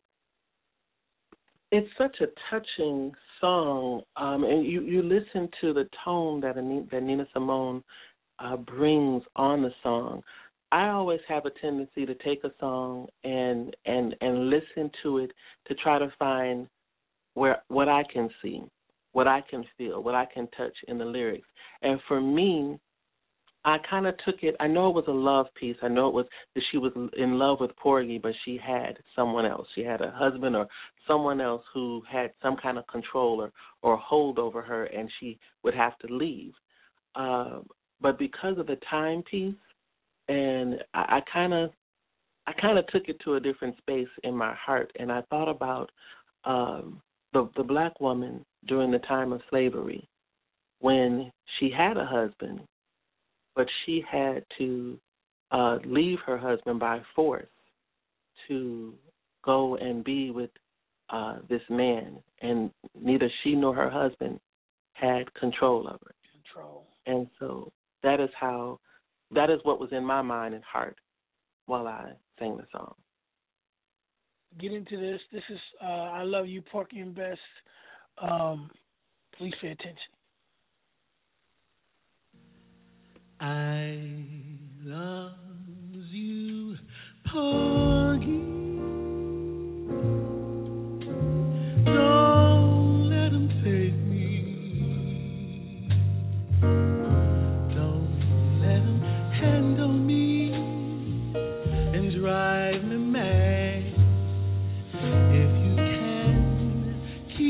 It's such a touching song, um, and you, you listen to the tone that, Anita, that Nina Simone uh, brings on the song. I always have a tendency to take a song and and and listen to it to try to find where what I can see, what I can feel, what I can touch in the lyrics. And for me, I kind of took it, I know it was a love piece. I know it was that she was in love with Porgy, but she had someone else. She had a husband or someone else who had some kind of control or, or hold over her, and she would have to leave. Uh, but because of the timepiece, and I kind of I kind of took it to a different space in my heart, and I thought about um, the, the black woman during the time of slavery when she had a husband, but she had to uh, leave her husband by force to go and be with uh, this man, and neither she nor her husband had control of her. Control. And so that is how, that is what was in my mind and heart while I sang the song. Get into this. This is uh, I Love You, Porky and Bess. Um, please pay attention. I love you, Porgy. Don't let him take me. Don't let him handle me and drive me mad. If you can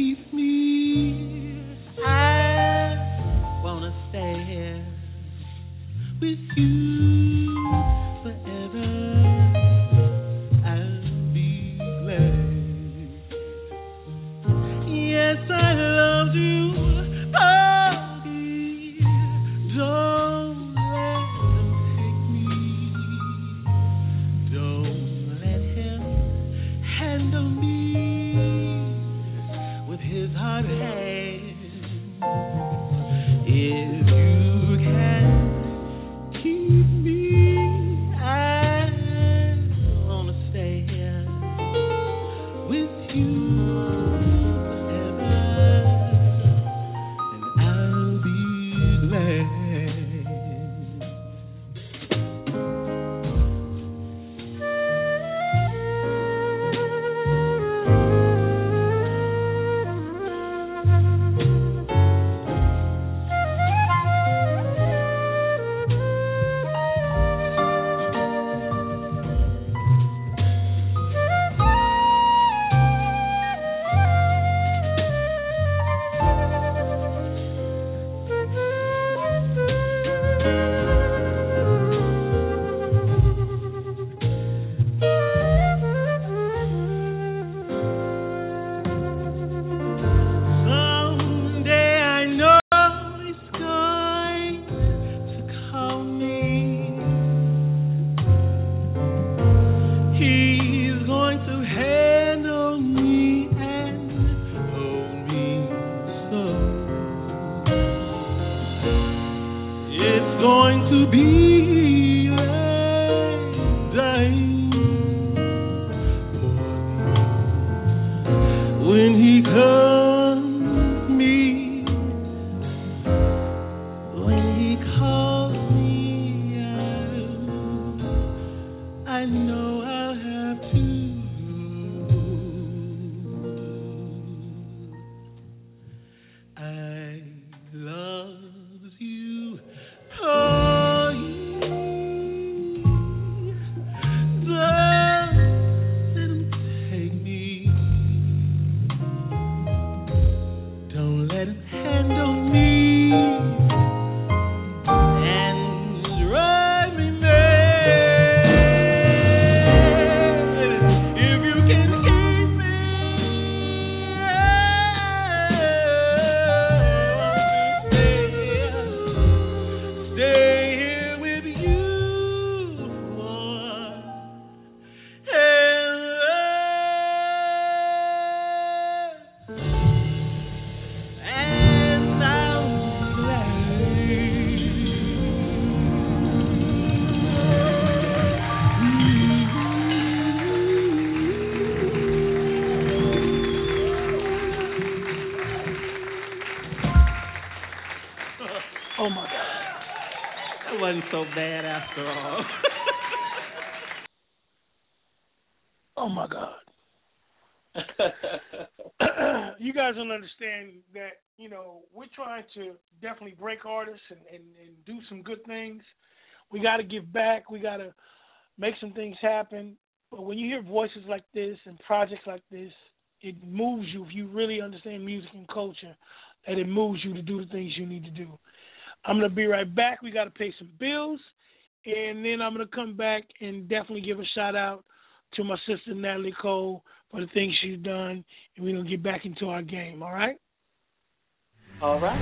So bad after all. Oh my God. You guys don't understand that, you know, we're trying to definitely break artists and, and, and do some good things. We got to give back. We got to make some things happen. But when you hear voices like this and projects like this, it moves you if you really understand music and culture, and it moves you to do the things you need to do. I'm going to be right back. We got to pay some bills, and then I'm going to come back and definitely give a shout-out to my sister, Natalie Cole, for the things she's done, and we're going to get back into our game, all right? All right.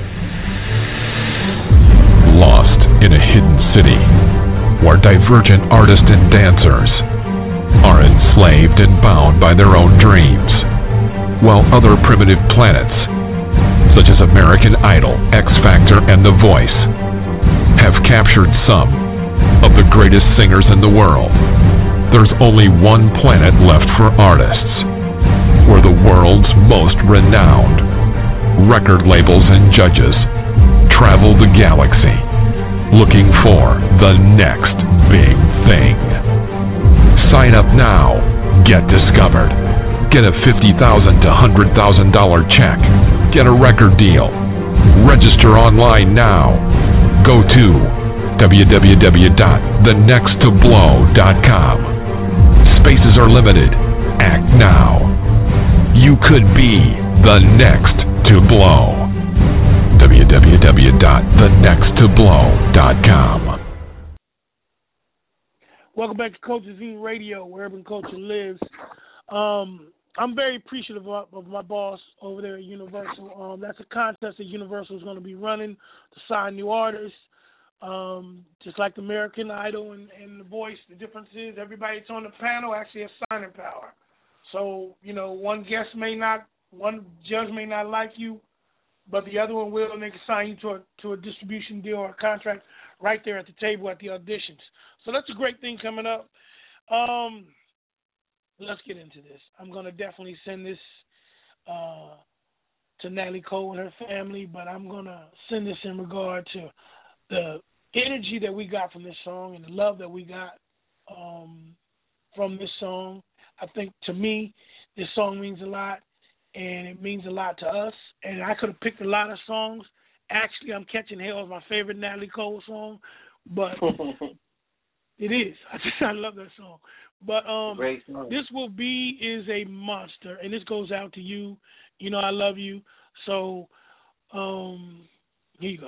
Lost in a hidden city where divergent artists and dancers are enslaved and bound by their own dreams, while other primitive planets such as American Idol, X Factor, and The Voice, have captured some of the greatest singers in the world. There's only one planet left for artists, where the world's most renowned record labels and judges travel the galaxy, looking for the next big thing. Sign up now. Get discovered. Get a fifty thousand dollars to one hundred thousand dollars check. Get a record deal. Register online now. Go to w w w dot the next to blow dot com. Spaces are limited. Act now. You could be the next to blow. w w w dot the next to blow dot com. Welcome back to Culture Zine Radio, where urban culture lives. Um, I'm very appreciative of, of my boss over there at Universal. Um, that's a contest that Universal is going to be running to sign new artists. Um, just like American Idol and, and The Voice, the difference is everybody that's on the panel actually has signing power. So, you know, one guest may not, one judge may not like you, but the other one will, and they can sign you to a, to a distribution deal or a contract right there at the table at the auditions. So that's a great thing coming up. Um, let's get into this. I'm going to definitely send this uh, to Natalie Cole and her family, but I'm going to send this in regard to the energy that we got from this song and the love that we got um, from this song. I think, to me, this song means a lot, and it means a lot to us. And I could have picked a lot of songs. Actually, I'm Catching Hell is my favorite Natalie Cole song, but it is. I just I love that song. But um, This Will Be is a monster, and this goes out to you. You know I love you. So um, here you go.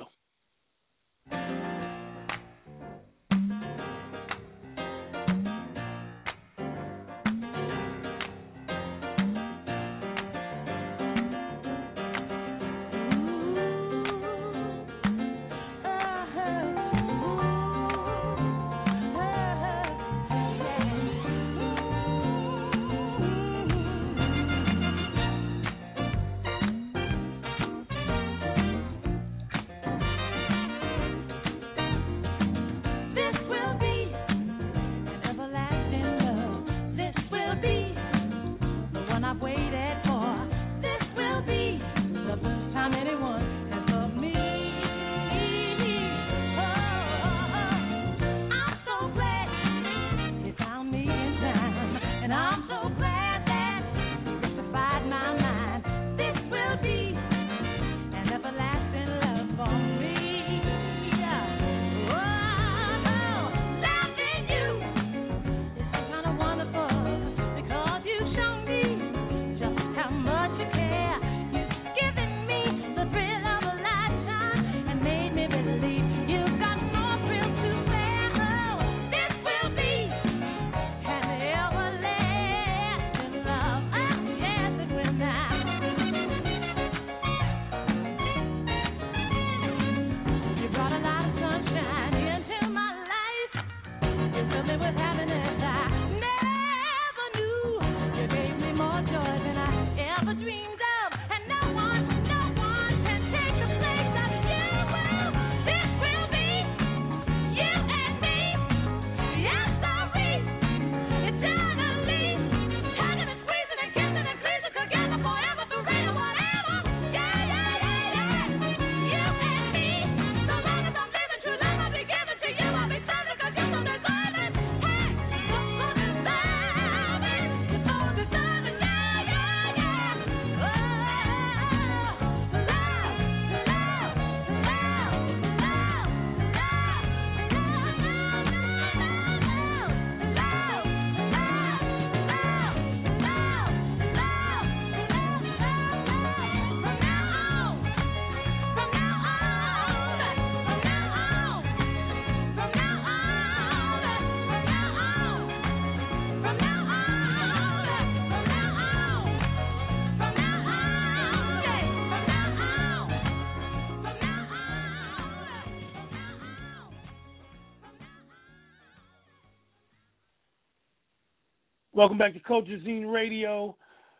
Welcome back to Culture Zine Radio.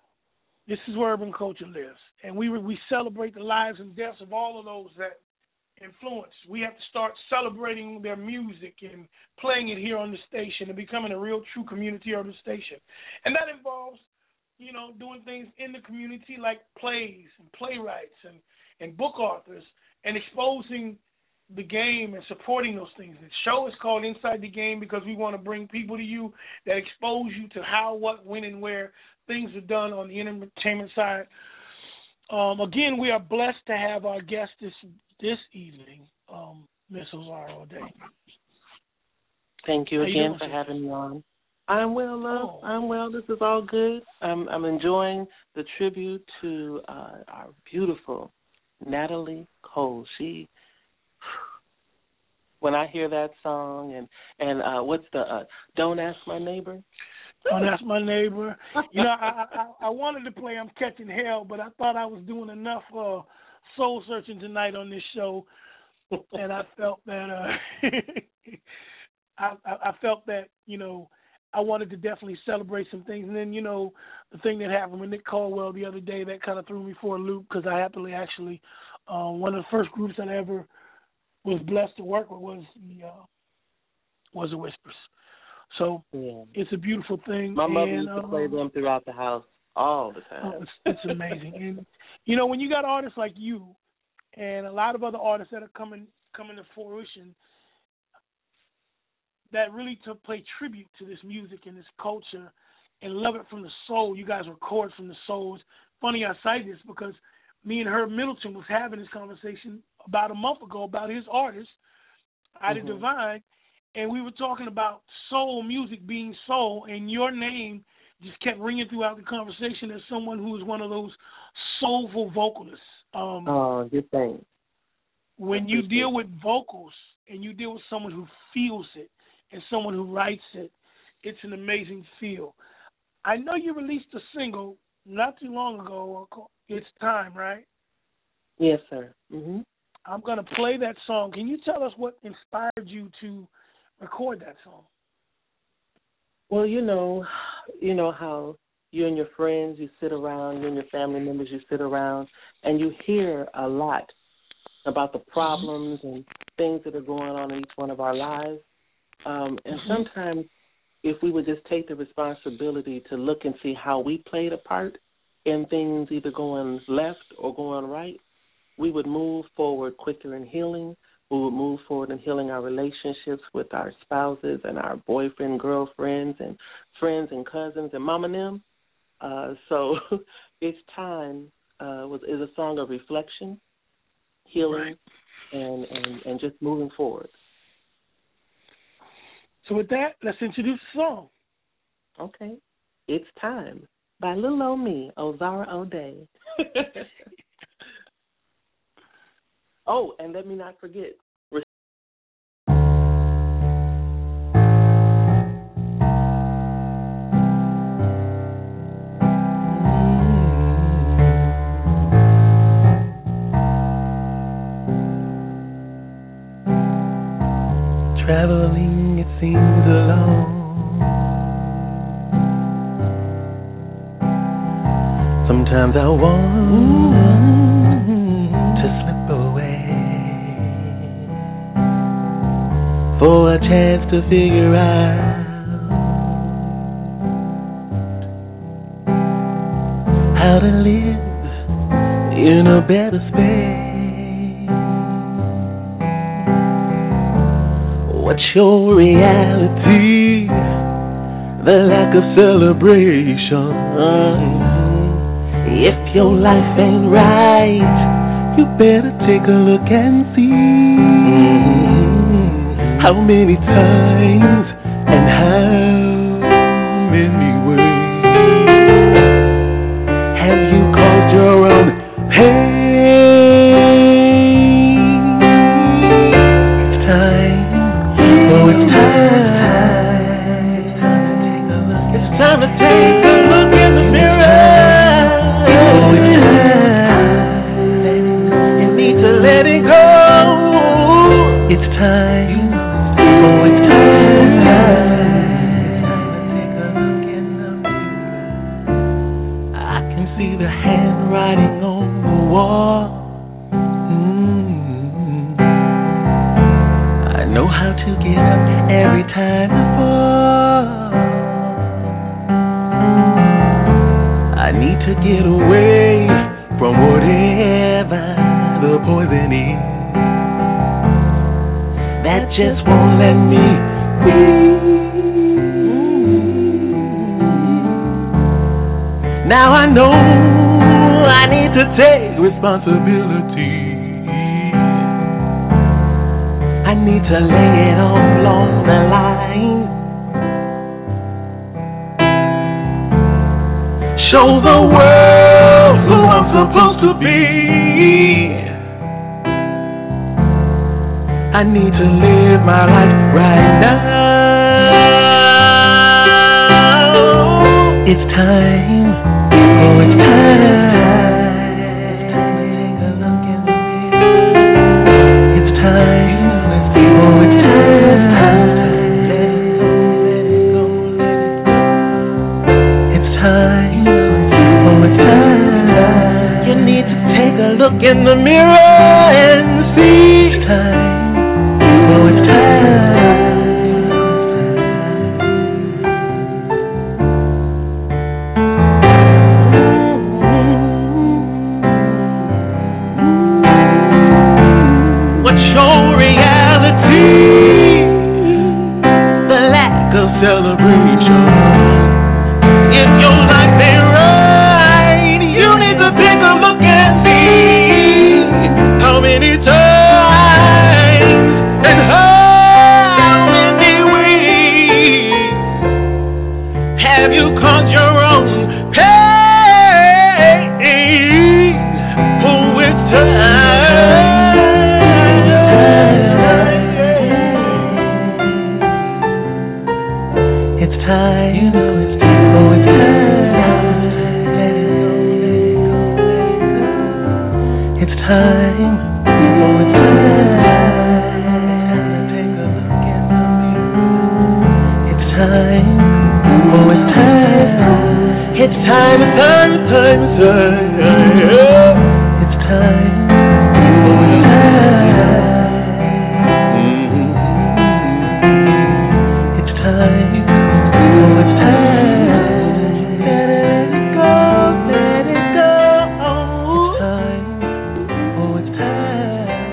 This is where urban culture lives, and we we celebrate the lives and deaths of all of those that influence. We have to start celebrating their music and playing it here on the station and becoming a real, true community urban station. And that involves, you know, doing things in the community like plays and playwrights and, and book authors and exposing the game and supporting those things. The show is called Inside the Game because we want to bring people to you that expose you to how, what, when, and where things are done on the entertainment side. Um, again, we are blessed to have our guest this this evening, um, Miss Ozara O'Day. Thank you How again you for having me on. I'm well, love. Oh. I'm well. This is all good. I'm, I'm enjoying the tribute to uh, our beautiful Natalie Cole. She, when I hear that song, and and uh, what's the uh, Don't Ask My Neighbor? Don't Ask My Neighbor. You know, I, I I wanted to play I'm Catching Hell, but I thought I was doing enough uh, soul searching tonight on this show, and I felt that uh, I, I felt that you know I wanted to definitely celebrate some things. And then you know the thing that happened with Nick Caldwell the other day that kind of threw me for a loop because I happily actually uh, one of the first groups that I ever was blessed to work with was the uh, was the Whispers. So yeah. It's a beautiful thing. My mother and, used to um, play them throughout the house all the time. Oh, it's, it's amazing. And, you know, when you got artists like you and a lot of other artists that are coming coming to fruition that really to pay tribute to this music and this culture and love it from the soul, you guys record from the soul. It's funny I cite this because me and Herb Middleton was having this conversation about a month ago about his artist, Ida Mm-hmm. Divine, and we were talking about soul music being soul, and your name just kept ringing throughout the conversation as someone who is one of those soulful vocalists. Um, oh, good thing. When you deal with vocals and you deal with someone who feels it and someone who writes it, it's an amazing feel. I know you released a single not too long ago. It's Time, right? Yes, sir. Mm-hmm. I'm going to play that song. Can you tell us what inspired you to record that song? Well, you know, you know how you and your friends, you sit around, you and your family members, you sit around, and you hear a lot about the problems and things that are going on in each one of our lives. Um, and sometimes if we would just take the responsibility to look and see how we played a part in things either going left or going right, we would move forward quicker in healing. We would move forward in healing our relationships with our spouses and our boyfriend, girlfriends, and friends and cousins and mom and them. Uh, so It's Time uh, was is a song of reflection, healing, right. and, and, and just moving forward. So with that, let's introduce the song. Okay. It's Time by Little Old Me, Ozara O'Day. Oh, and let me not forget. Traveling, it seems alone. Sometimes I want to slip away for a chance to figure out how to live in a better space. What's your reality? The lack of celebration. If your life ain't right, you better take a look and see how many times and how many ways have you caused your own pain? It's time, oh it's time, it's time to take a look in the mirror. Oh, it's time. You need to let it go. It's time. Oh, it's time. Take a look in the mirror. I can see the handwriting on the wall. Mm-hmm. I know how to get up every time I fall. I need to get away from whatever the poison is that just won't let me breathe. Now I know I need to take responsibility. I need to lay it all on the line. Show the world who I'm supposed to be. I need to live my life right now. It's time, oh it's time. Take a look in the mirror. It's time, oh it's time. Let it go, let it go, let it go. It's time. Oh, it's time. You need to take a look in the mirror and see. It's time. Oh, it's time. see the lack of celebration. If your life ain't right, you need to take a look and see how many times and how many ways have you caught your own pain? Oh, it's time. It's time, you know it's time. Oh, it's time. Let it go, let it go, let it go. It's time. Oh, it's time. Take a look at the mirror. It's time. Oh, it's time. It's time, it's time, it's time, it's time. It's time. Oh, it's time. Mm-hmm. It's time. Oh, it's time. Let it go, let it go. It's time. Oh, it's time.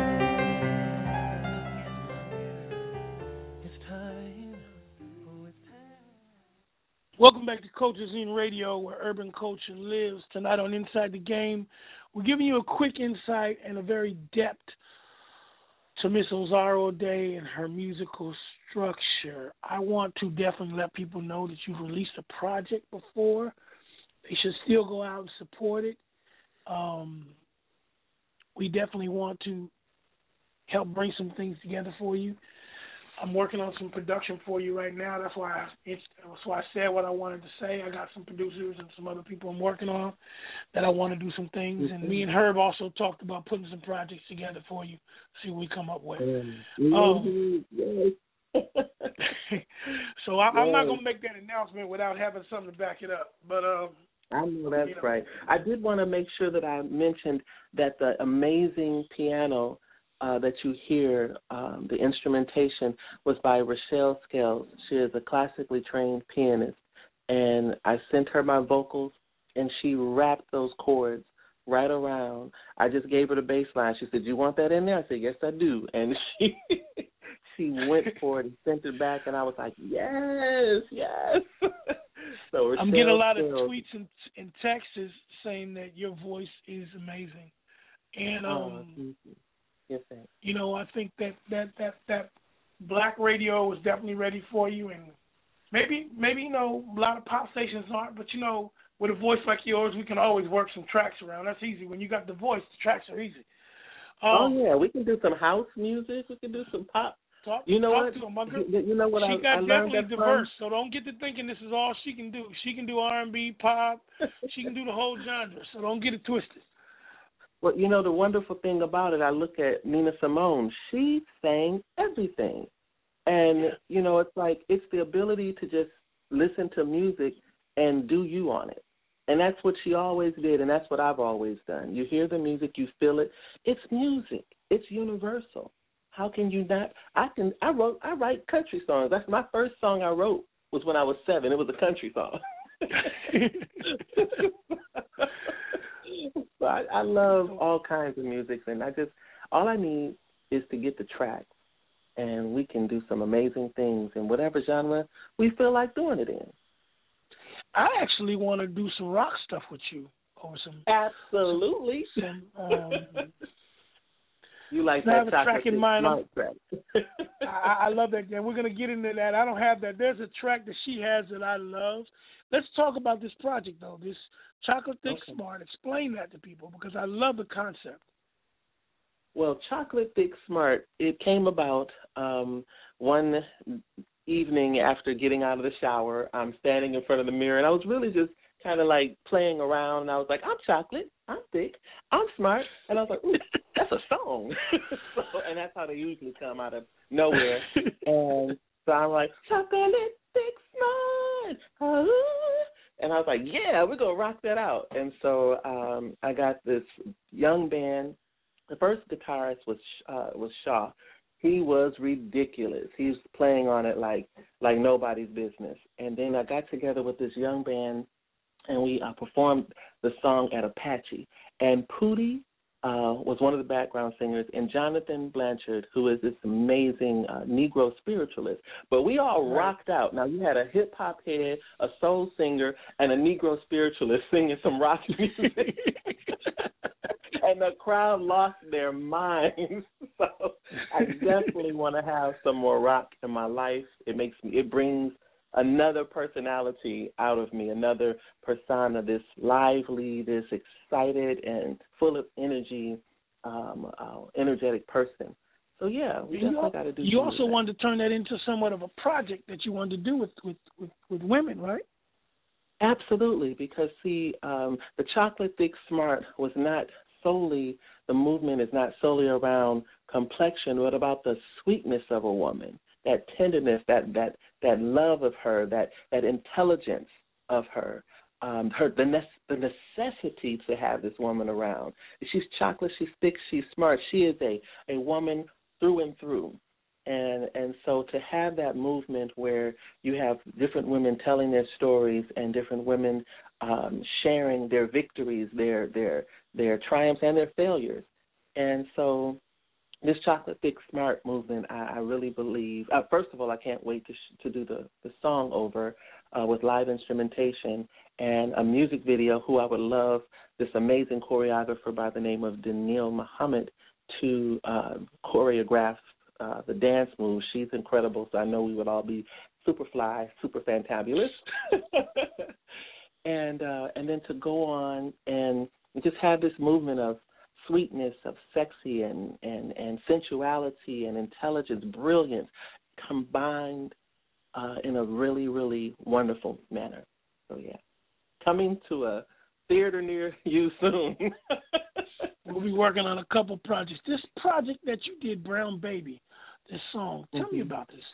It's time. Oh, it's time. Welcome back to Culture Scene Radio, where urban culture lives. Tonight on Inside the Game, we're giving you a quick insight and a very depth to Miss Ozara O'Day and her musical structure. I want to definitely let people know that you've released a project before. They should still go out and support it. Um, we definitely want to help bring some things together for you. I'm working on some production for you right now. That's why I, it's, that's why I said what I wanted to say. I got some producers and some other people I'm working on that I want to do some things. And me and Herb also talked about putting some projects together for you, see what we come up with. Um, so I, I'm not going to make that announcement without having something to back it up. But um, I know that's you know. right. I did want to make sure that I mentioned that the amazing piano Uh, that you hear, um, the instrumentation was by Rochelle Scales. She is a classically trained pianist, and I sent her my vocals, and she wrapped those chords right around. I just gave her the bass line. She said, "You want that in there?" I said, "Yes, I do." And she she went for it and sent it back, and I was like, "Yes, yes." So Rochelle I'm getting a lot of Scales, tweets and, and texts saying that your voice is amazing, and um. oh, thank you. Yes, thanks. You know, I think that, that, that, that black radio is definitely ready for you, and maybe maybe you know a lot of pop stations aren't, but you know, with a voice like yours, we can always work some tracks around. That's easy. When you got the voice, the tracks are easy. Um, oh yeah, we can do some house music. We can do some pop. Talk, you know talk what? To him. My girl, you, you know what? She I, got I definitely that diverse, from? so don't get to thinking this is all she can do. She can do R and B, pop. She can do the whole genre, so don't get it twisted. Well, you know, the wonderful thing about it, I look at Nina Simone. She sang everything. And, you know, it's like it's the ability to just listen to music and do you on it. And that's what she always did, and that's what I've always done. You hear the music, you feel it. It's music. It's universal. How can you not? I can. I wrote. I write country songs. That's my first song I wrote was when I was seven. It was a country song. So I, I love all kinds of music, and I just all I need is to get the track, and we can do some amazing things in whatever genre we feel like doing it in. I actually want to do some rock stuff with you over some. Absolutely. Some, um, you like I that have a track in mind. track. I, I love that. And we're gonna get into that. I don't have that. There's a track that she has that I love. Let's talk about this project though. This Chocolate Thick okay. Smart. Explain that to people because I love the concept. Well, Chocolate Thick Smart, it came about um, one evening after getting out of the shower. I'm standing in front of the mirror, and I was really just kind of like playing around, and I was like, I'm chocolate, I'm thick, I'm smart, and I was like, ooh, that's a song. So, and that's how they usually come out of nowhere. And so I'm like, Chocolate Thick Smart, oh. And I was like, yeah, we're going to rock that out. And so um, I got this young band. The first guitarist was uh, was Shaw. He was ridiculous. He was playing on it like like nobody's business. And then I got together with this young band, and we uh, performed the song at Apache. And Pootie uh, was one of the background singers, and Jonathan Blanchard, who is this amazing uh, Negro spiritualist. But we all rocked out. Now, you had a hip-hop head, a soul singer, and a Negro spiritualist singing some rock music. And the crowd lost their minds. So I definitely want to have some more rock in my life. It makes me, it brings another personality out of me, another persona, this lively, this excited and full of energy, um, uh, energetic person. So, yeah, we definitely got to do You also that. wanted to turn that into somewhat of a project that you wanted to do with, with, with, with women, right? Absolutely, because, see, um, the Chocolate Thick Smart was not solely, the movement is not solely around complexion, but about the sweetness of a woman, that tenderness, that that that love of her, that that intelligence of her, um, her the, ne- the necessity to have this woman around. She's chocolate, she's thick, she's smart. She is a, a woman through and through. And and so to have that movement where you have different women telling their stories and different women um, sharing their victories, their their their triumphs and their failures. And so this Chocolate Thick Smart movement, I, I really believe, uh, first of all, I can't wait to sh- to do the, the song over uh, with live instrumentation and a music video, who I would love this amazing choreographer by the name of Danielle Muhammad to uh, choreograph uh, the dance moves. She's incredible, so I know we would all be super fly, super fantabulous. and uh, and then to go on and just have this movement of sweetness, of sexy and, and, and sensuality and intelligence, brilliance, combined uh, in a really, really wonderful manner. So, yeah. Coming to a theater near you soon. We'll be working on a couple projects. This project that you did, Brown Baby, this song, tell mm-hmm. me about this.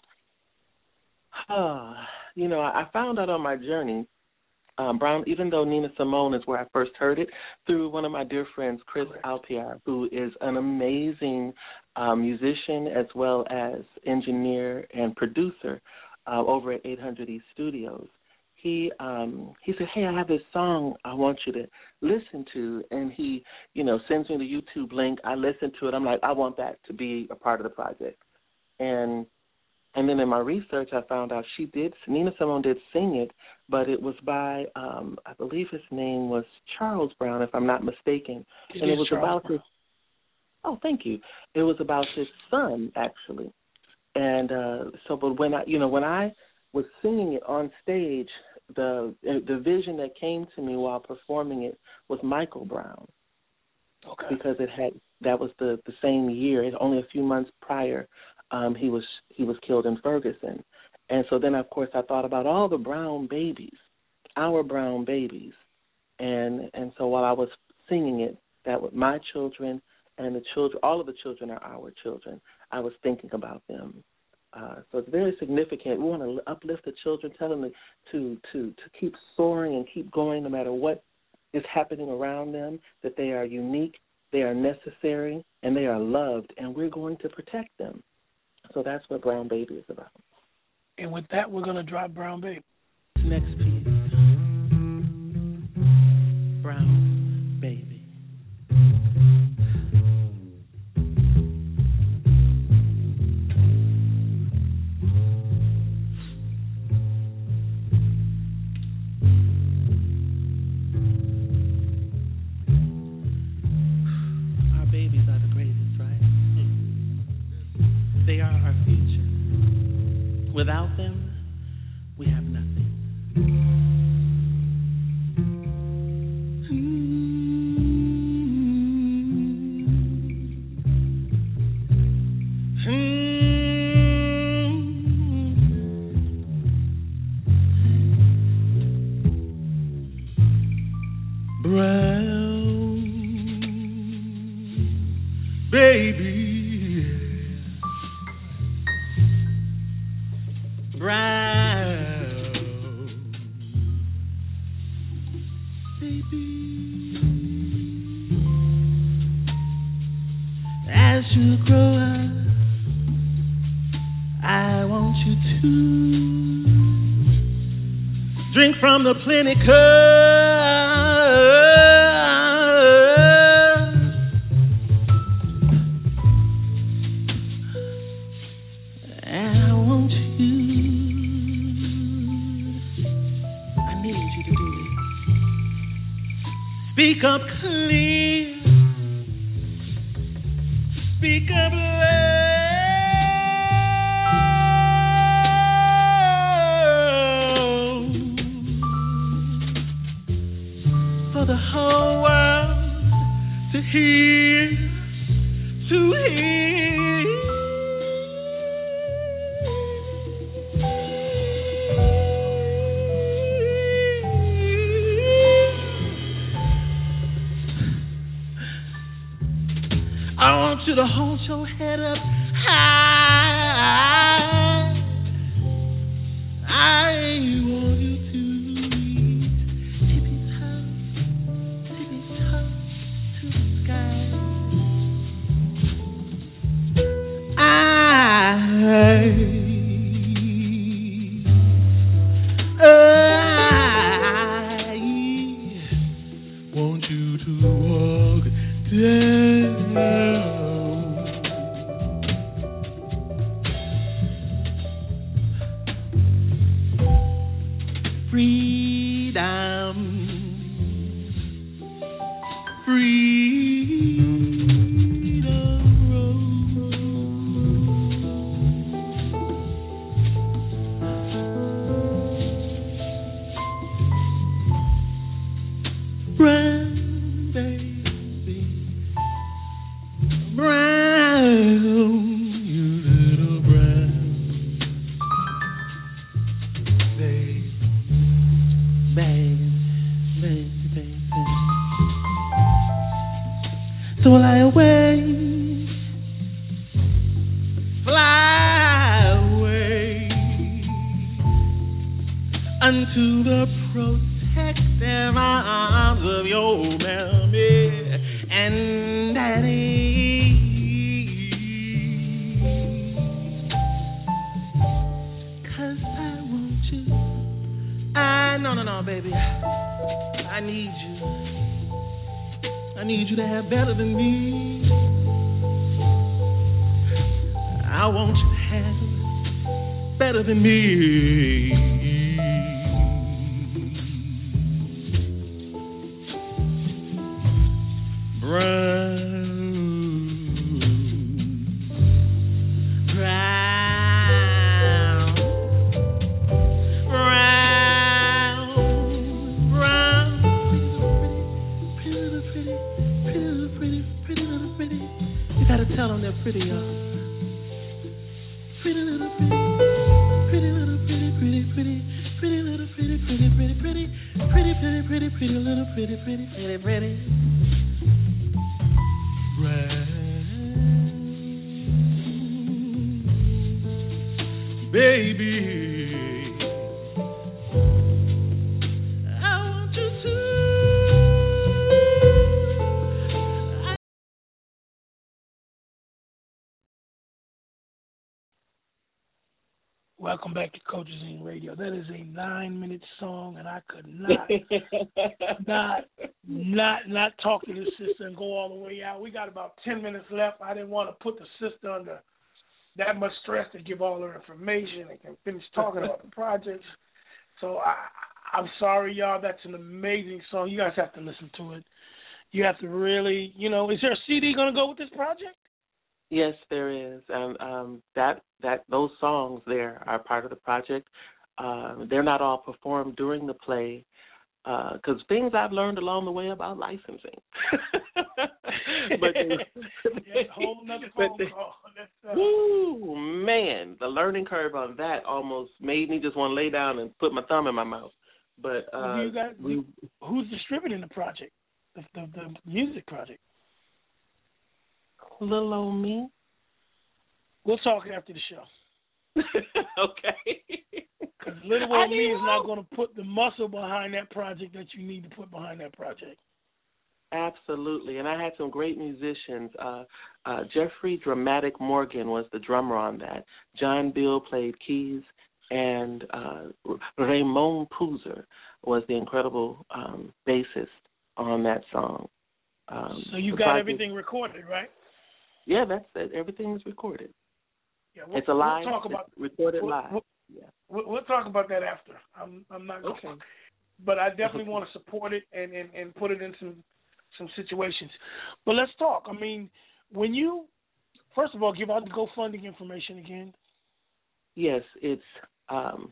Uh, you know, I found out on my journey, Um, Brown, even though Nina Simone is where I first heard it, through one of my dear friends, Chris Alpiar, who is an amazing um, musician as well as engineer and producer uh, over at eight hundred East Studios. He um, he said, hey, I have this song I want you to listen to, and he, you know, sends me the YouTube link. I listen to it. I'm like, I want that to be a part of the project. And And then in my research, I found out she did, Nina Simone did sing it, but it was by, um, I believe his name was Charles Brown, if I'm not mistaken. It and it is was Charles about Brown. his, oh, thank you. It was about his son, actually. And uh, so, but when I, you know, when I was singing it on stage, the the vision that came to me while performing it was Michael Brown. Okay. Because it had, that was the, the same year, only a few months prior. Um, he was he was killed in Ferguson. And so then, of course, I thought about all the brown babies, our brown babies. And and so while I was singing it, that was my children and the children, all of the children are our children. I was thinking about them. Uh, so it's very significant. We want to uplift the children, tell them to, to, to keep soaring and keep going no matter what is happening around them, that they are unique, they are necessary, and they are loved, and we're going to protect them. So that's what Brown Baby is about. And with that, we're going to drop Brown Baby. Next piece. Brown Baby. Our babies are the greatest, right? They are our future. Without them, we have nothing. Brown baby. Brown baby, as you grow up, I want you to drink from the plenty cup here to speak of love for the whole world to hear, to hear. I want you to hold your head up high. I want you to tip it up, tip it up to the sky. I, I want you to walk down. Freedom, freedom road. Brown baby, brown, you little brown baby. Baby, baby, baby. So fly away, fly away unto the protective arms of your mommy and daddy. 'Cause I want you. I, no, no, no, baby. I need you. I need you to have better than me. I want you to have better than me. Brown, brown, brown, brown, pretty little pretty, pretty little pretty, pretty little pretty. You gotta tell them they're pretty, y'all. Pretty little pretty, pretty little pretty, pretty, pretty, pretty little pretty, pretty, pretty, pretty, pretty, pretty, pretty, pretty little pretty, pretty, pretty, pretty. Baby, I want you to. Welcome back to Culture Scene Radio. That is a nine-minute song, and I could not, not, not, not talk to this sister and go all the way out. We got about ten minutes left. I didn't want to put the sister under that much stress to give all her information and can finish talking about the projects. So I, I'm sorry, y'all. That's an amazing song. You guys have to listen to it. You have to really, you know, is there a C D going to go with this project? Yes, there is. Um, um, that that those songs there are part of the project. Uh, they're not all performed during the play because uh, things I've learned along the way about licensing. but they, yeah, whole nother phone they, call. Uh, woo, man, the learning curve on that almost made me just want to lay down and put my thumb in my mouth. But uh, who you got, we, who's distributing the project, the, the, the music project? Little old me. We'll talk after the show. Okay. Because little old me is not going to put the muscle behind that project that you need to put behind that project. Absolutely. And I had some great musicians. Uh, uh, Jeffrey Dramatic Morgan was the drummer on that. John Bill played keys. And uh, Raymond Puzer was the incredible um, bassist on that song. Um, so you got project, everything recorded, right? Yeah, that's it. Everything is recorded. Yeah, we'll, it's a live. We'll talk about, recorded we'll, live. We'll, yeah. we'll, we'll talk about that after. I'm I'm not okay. going, but I definitely want to support it and, and, and put it in some some situations. But let's talk. I mean, when you first of all give out the GoFundMe information again. Yes, it's um,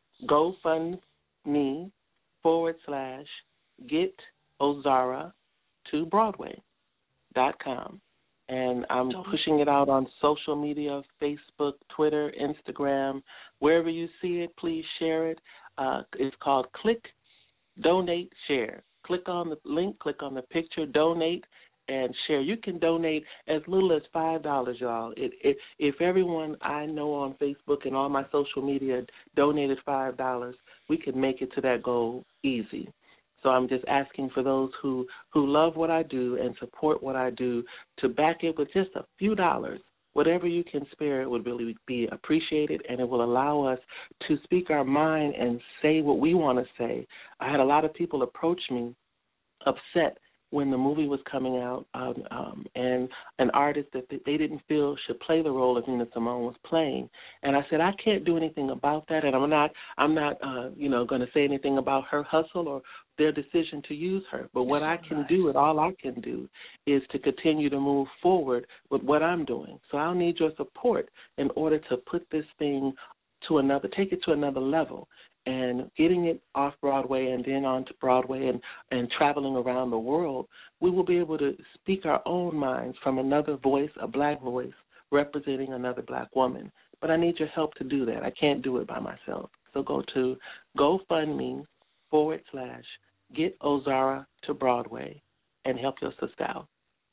GoFundMe forward slash get Ozara to Broadway dot com. And I'm pushing it out on social media, Facebook, Twitter, Instagram. Wherever you see it, please share it. Uh, it's called Click, Donate, Share. Click on the link, click on the picture, donate, and share. You can donate as little as five dollars, y'all. It, it, if everyone I know on Facebook and all my social media donated five dollars, we could make it to that goal easy. So I'm just asking for those who, who love what I do and support what I do to back it with just a few dollars. Whatever you can spare, it would really be appreciated, and it will allow us to speak our mind and say what we want to say. I had a lot of people approach me upset when the movie was coming out, um, um, and an artist that they didn't feel should play the role of Nina Simone was playing. And I said, I can't do anything about that, and I'm not, I'm not, uh, you know, going to say anything about her hustle or their decision to use her. But what I can do, and all I can do, is to continue to move forward with what I'm doing. So I'll need your support in order to put this thing to another, take it to another level. And getting it off Broadway and then on to Broadway and, and traveling around the world, we will be able to speak our own minds from another voice, a black voice, representing another black woman. But I need your help to do that. I can't do it by myself. So go to GoFundMe forward slash get Ozara to Broadway and help your sister out.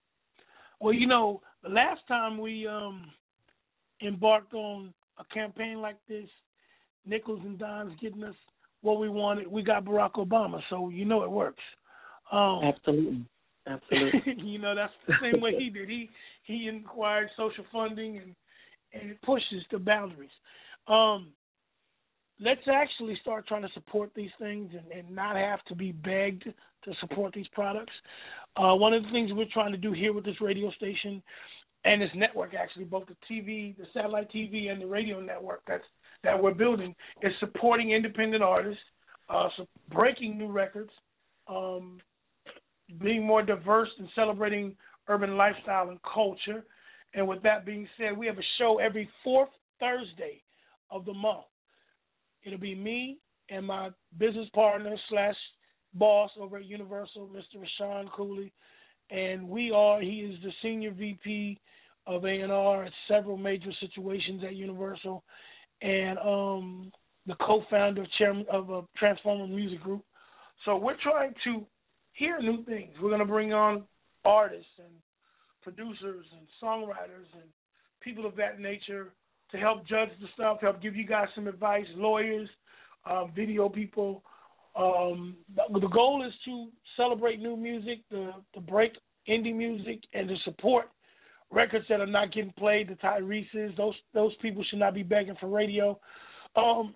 Well, you know, the last time we um, embarked on a campaign like this, nickels and dimes getting us what we wanted, we got Barack Obama, so you know it works. Um, Absolutely. Absolutely. You know, that's the same way he did. He he inquired social funding, and, and it pushes the boundaries. Um, let's actually start trying to support these things and, and not have to be begged to support these products. Uh, one of the things we're trying to do here with this radio station and this network, actually, both the T V, the satellite T V, and the radio network that's that we're building, is supporting independent artists, uh, so breaking new records, um, being more diverse and celebrating urban lifestyle and culture. And with that being said, we have a show every fourth Thursday of the month. It'll be me and my business partner slash boss over at Universal, Mister Rashawn Cooley, and we are, he is the senior V P of A and R at several major situations at Universal, and um, the co-founder, chairman of a Transformer Music Group. So we're trying to hear new things. We're going to bring on artists and producers and songwriters and people of that nature to help judge the stuff, help give you guys some advice, lawyers, uh, video people. Um, the goal is to celebrate new music, to, to break indie music, and to support records that are not getting played, the Tyrese's. Those those people should not be begging for radio. Um,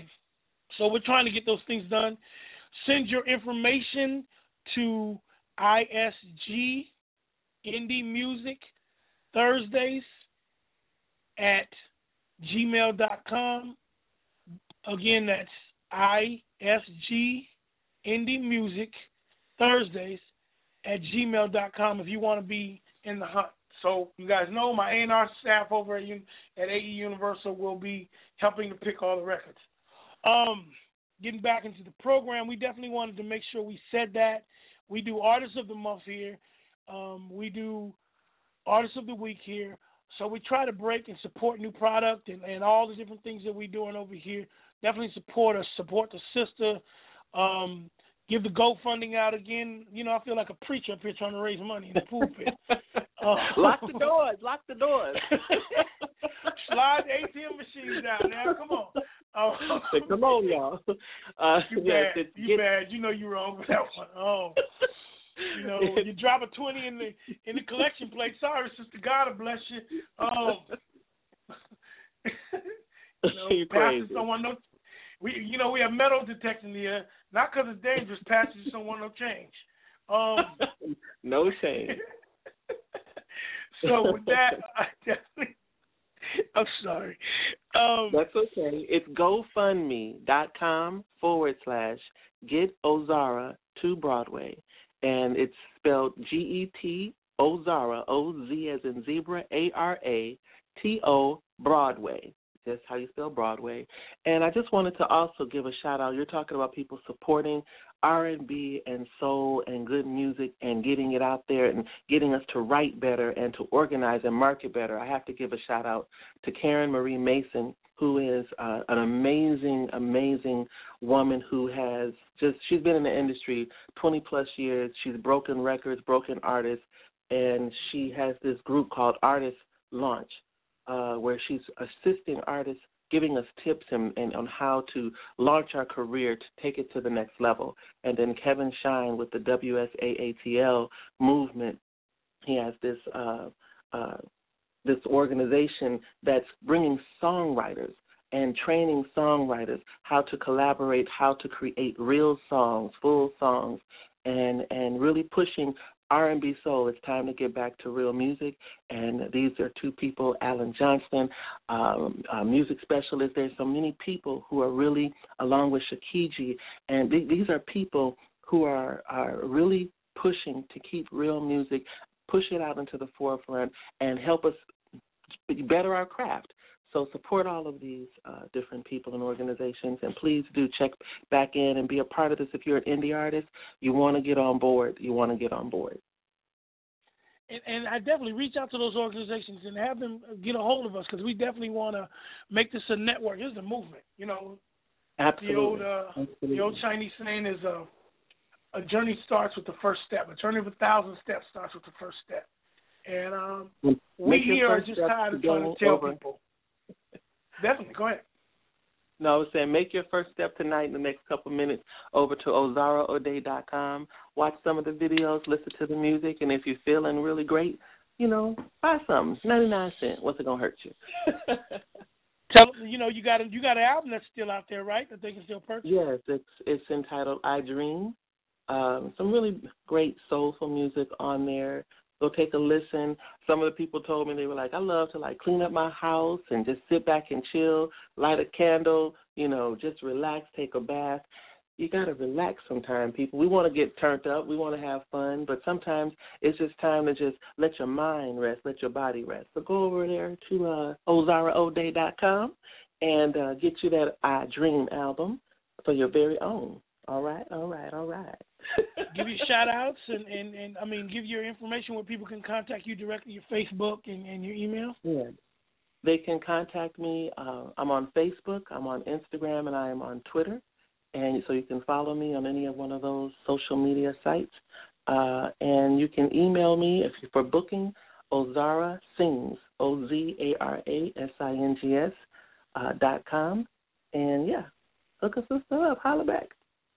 so we're trying to get those things done. Send your information to I S G Indie Music Thursdays at gmail dot com. Again, that's I S G Indie Music Thursdays at gmail dot com if you want to be in the hunt. So you guys know my A and R staff over at, at A E Universal will be helping to pick all the records. Um, getting back into the program, we definitely wanted to make sure we said that. We do Artists of the Month here. Um, we do Artists of the Week here. So we try to break and support new product and, and all the different things that we're doing over here. Definitely support us, support the sister. Um, give the GoFundMe out again. You know, I feel like a preacher up here trying to raise money in the pulpit. Uh, lock the doors. Lock the doors. Slide the A T M machines out now. Come on. Uh, Come on, y'all. Uh, you yeah, bad. You get... bad. You know you're wrong with that one. Oh. You know, you drop a twenty in the in the collection plate. Sorry, Sister God bless you. Um, you know, You're pastors crazy. don't want no. We, you know, we have metal detecting here, not because it's dangerous. Pastors just don't want no change. Um, no shame. So with that, I definitely. I'm sorry. Um, That's okay. It's GoFundMe dot com forward slash get Ozara to Broadway. and it's spelled G E T Ozara, O Z as in zebra, A R A T O Broadway. That's how you spell Broadway. And I just wanted to also give a shout out. You're talking about people supporting R and B and soul and good music and getting it out there and getting us to write better and to organize and market better. I have to give a shout out to Karen Marie Mason, who is uh, an amazing, amazing woman who has just, she's been in the industry twenty plus years. She's broken records, broken artists, and she has this group called Artist Launch, uh, where she's assisting artists, giving us tips and, and on how to launch our career to take it to the next level. And then Kevin Shine with the W S A A T L movement, he has this uh, uh, this organization that's bringing songwriters and training songwriters how to collaborate, how to create real songs, full songs, and and really pushing R and B soul. It's time to get back to real music, and these are two people, Alan Johnston, um, a music specialist. There's so many people who are really, along with Shakiji, and th- these are people who are, are really pushing to keep real music, push it out into the forefront, and help us better our craft. So support all of these uh, different people and organizations, and please do check back in and be a part of this. If you're an indie artist, you want to get on board, you want to get on board. And, and I definitely reach out to those organizations and have them get a hold of us, because we definitely want to make this a network. This is a movement, you know. Absolutely. The old, uh, Absolutely. the old Chinese saying is uh, a journey starts with the first step. A journey of a thousand steps starts with the first step. And um, we here are just tired of trying to tell over. people. Definitely, go ahead. No, I was saying make your first step tonight in the next couple of minutes over to ozara o'day dot com. Watch some of the videos, listen to the music, and if you're feeling really great, you know, buy something. ninety-nine cents. What's it going to hurt you? Tell you know, you got a, you got an album that's still out there, right, that they can still purchase? Yes, it's, it's entitled I Dream. Um, some really great soulful music on there. Go take a listen. Some of the people told me, they were like, I love to, like, clean up my house and just sit back and chill, light a candle, you know, just relax, take a bath. You got to relax sometime, people. We want to get turned up. We want to have fun. But sometimes it's just time to just let your mind rest, let your body rest. So go over there to uh, ozara o'day dot com and uh, get you that I Dream album for your very own. All right, all right, all right. Give you shout-outs and, and, and, I mean, give your information where people can contact you directly, your Facebook and, and your email. Yeah. They can contact me. Uh, I'm on Facebook, I'm on Instagram, and I am on Twitter. And so you can follow me on any of one of those social media sites. Uh, and you can email me if you're for booking, Ozara Sings, O Z A R A S I N G S uh, dot com. And, yeah, hook us up, holler back.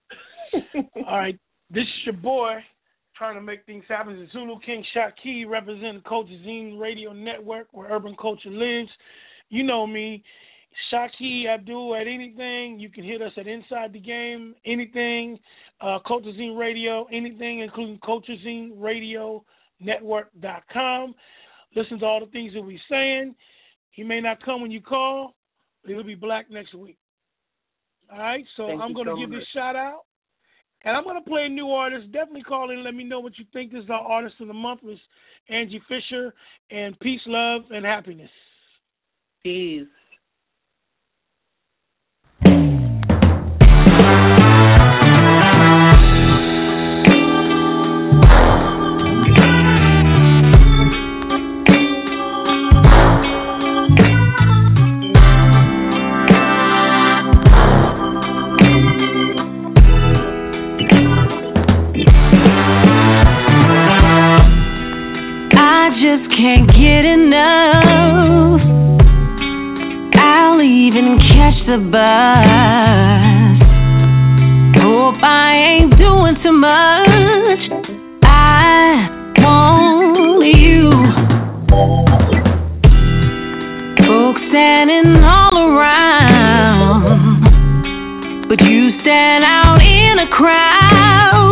All right, this is your boy trying to make things happen. The Zulu King Shaki, representing Culture Zine Radio Network, where urban culture lives. You know me, Shaki Abdul at anything. You can hit us at Inside the Game, anything, uh, Culture Zine Radio, anything, including Culture Zine Radio Network dot com. Listen to all the things that we're saying. He may not come when you call, but he'll be black next week. All right, so Thank I'm going to so give much. this shout out. And I'm going to play a new artist. Definitely call in and let me know what you think. This is our artist of the month, is Angie Fisher. And peace, love, and happiness. Peace. Can't get enough. I'll even catch the bus. Hope I ain't doing too much. I want you. Folks standing all around, but you stand out in a crowd.